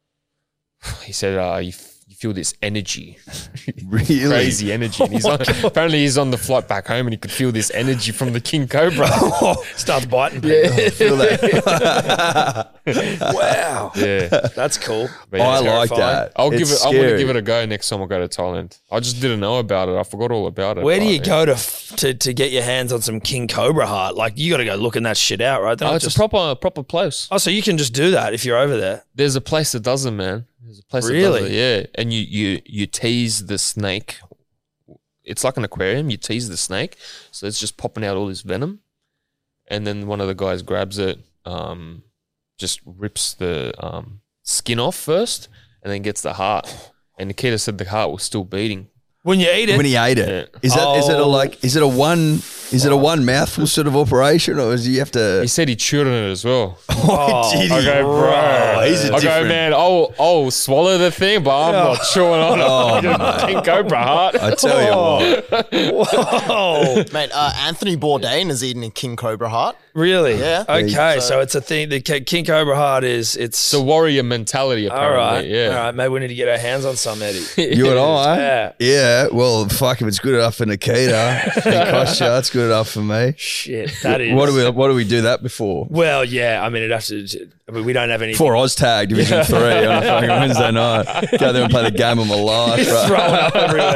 he said uh, you, f- you feel this energy, Really? crazy energy. And he's on, apparently he's on the flight back home, and he could feel this energy from the king cobra. Starts biting people. Yeah. Feel that. Wow. Yeah, That's cool. But yeah, I like terrifying. that. I'll give It's it. I want to scary. give it a go next time I go to Thailand. I just didn't know about it. I forgot all about it. Where do but, you yeah. go to, f- to to get your hands on some king cobra heart? Like you got to go looking that shit out, right? They're Oh, not it's just- a proper proper place. oh, so you can just do that if you're over there. There's a place that does it, man. There's a place Really? that does it, yeah. And you you you tease the snake. It's like an aquarium. You tease the snake, so it's just popping out all this venom, and then one of the guys grabs it, um, just rips the um, skin off first, and then gets the heart. And Nikita said the heart was still beating. When you eat it, When he ate it, Yeah. is that is it a Oh. like is it a one is it a one mouthful sort of operation, or is you have to? He said he chewed on it as well. Oh, did he? I go, bro. Oh, he's a I go, different- man. I'll I'll swallow the thing, but I'm not chewing on it. Oh, King Cobra heart. I tell you what. Whoa. Mate, uh, Anthony Bourdain is eating a king cobra heart. Really? Yeah. Okay, so, So- it's a thing. The ki- king cobra heart is it's It's a warrior mentality, all apparently. right. Yeah. All right, maybe we need to get our hands on some, Eddie. You and I, Yeah. yeah. Well, fuck, if it's good enough for Nikita, it costs you, it's good enough for me. Shit, that is. What do we what do we do that before? Well, yeah. I mean, it has to. I mean, we don't have any. Before Oztag Division Three on a fucking Wednesday night, go there and play the game of my life. Right? Throwing up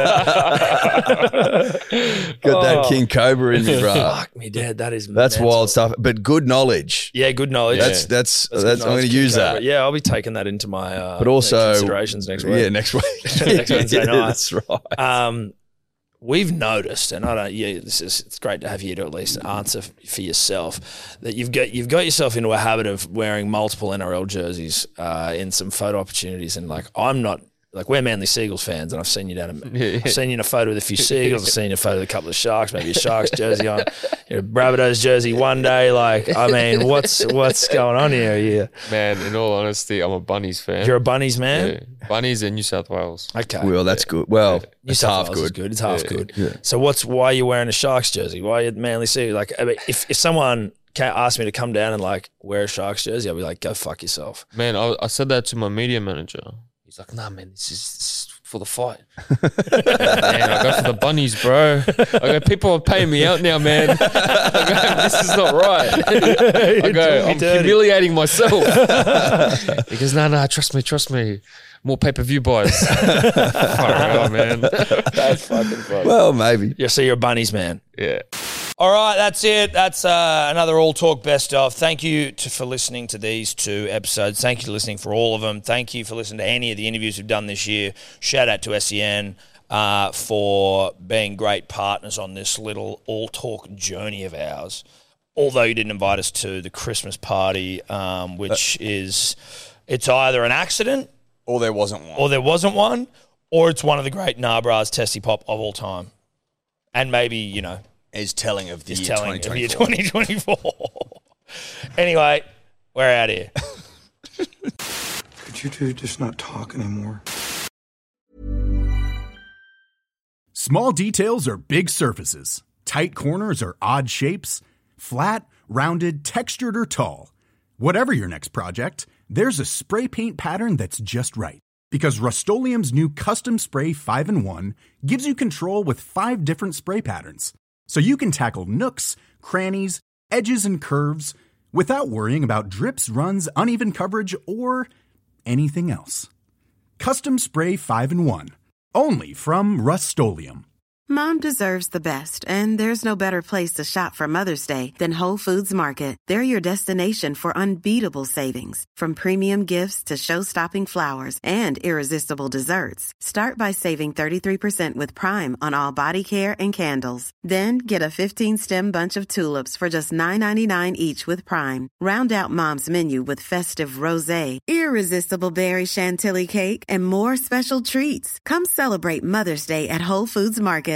everywhere. Got that Oh. King Cobra in me, bro. Fuck me, Dad. That is. That's mental. wild stuff, but good knowledge. Yeah, good knowledge. That's that's That's that's. good I'm going knowledge, to use King Cobra. that. Yeah, I'll be taking that into my. Uh, But also considerations next week. Yeah, next week. Next Wednesday Yeah, night. That's right. Um, we've noticed, and I don't. Yeah, this is. It's great to have you to at least answer f- for yourself that you've got you've got yourself into a habit of wearing multiple N R L jerseys uh, in some photo opportunities, and like I'm not Like, we're Manly Seagulls fans, and I've seen you down. In, Yeah. I've seen you in a photo with a few Seagulls. I've seen you in a photo with a couple of Sharks, maybe a Sharks jersey on, you know, Rabbitohs jersey one day. Like, I mean, what's what's going on here? Yeah, Man, in all honesty, I'm a Bunnies fan. You're a Bunnies man? Yeah. Bunnies in New South Wales. Okay. Well, that's good. Well, New it's South half Wales is good. good. It's half Yeah. good. Yeah. So what's why are you wearing a Sharks jersey? Why are you at Manly Seagulls? Like, I mean, if if someone ca- asked me to come down and like wear a Sharks jersey, I'd be like, go fuck yourself. Man, I, I said that to my media manager. He's like, nah, man, this is, this is for the fight. Man, I go for the Bunnies, bro. I go, people are paying me out now, man. I go, this is not right. I go, I'm dirty. humiliating myself. He goes, no, no, trust me, trust me. More pay-per-view buys. Oh, man. That's fucking funny. Well, maybe. Yeah, so you're a Bunnies man. Yeah. All right, that's it. That's uh, another All Talk Best Of. Thank you to, for listening to these two episodes. Thank you for listening for all of them. Thank you for listening to any of the interviews we've done this year. Shout out to S E N uh, for being great partners on this little All Talk journey of ours. Although you didn't invite us to the Christmas party, um, which is, it's either an accident Or there wasn't one. or there wasn't one, or it's one of the great Narbras Tessie Pop of all time. And maybe, you know, is telling of the is year telling of year twenty twenty twenty-four. Anyway, we're out of here. Could you two just not talk anymore? Small details are big surfaces. Tight corners are odd shapes. Flat, rounded, textured, or tall. Whatever your next project, there's a spray paint pattern that's just right. Because Rust-Oleum's new Custom Spray five in one gives you control with five different spray patterns. So you can tackle nooks, crannies, edges, and curves without worrying about drips, runs, uneven coverage, or anything else. Custom Spray five in one. Only from Rust-Oleum. Mom deserves the best, and there's no better place to shop for Mother's Day than Whole Foods Market. They're your destination for unbeatable savings, from premium gifts to show-stopping flowers and irresistible desserts. Start by saving thirty-three percent with Prime on all body care and candles. Then get a fifteen-stem bunch of tulips for just nine ninety-nine each with Prime. Round out Mom's menu with festive rosé, irresistible berry chantilly cake, and more special treats. Come celebrate Mother's Day at Whole Foods Market.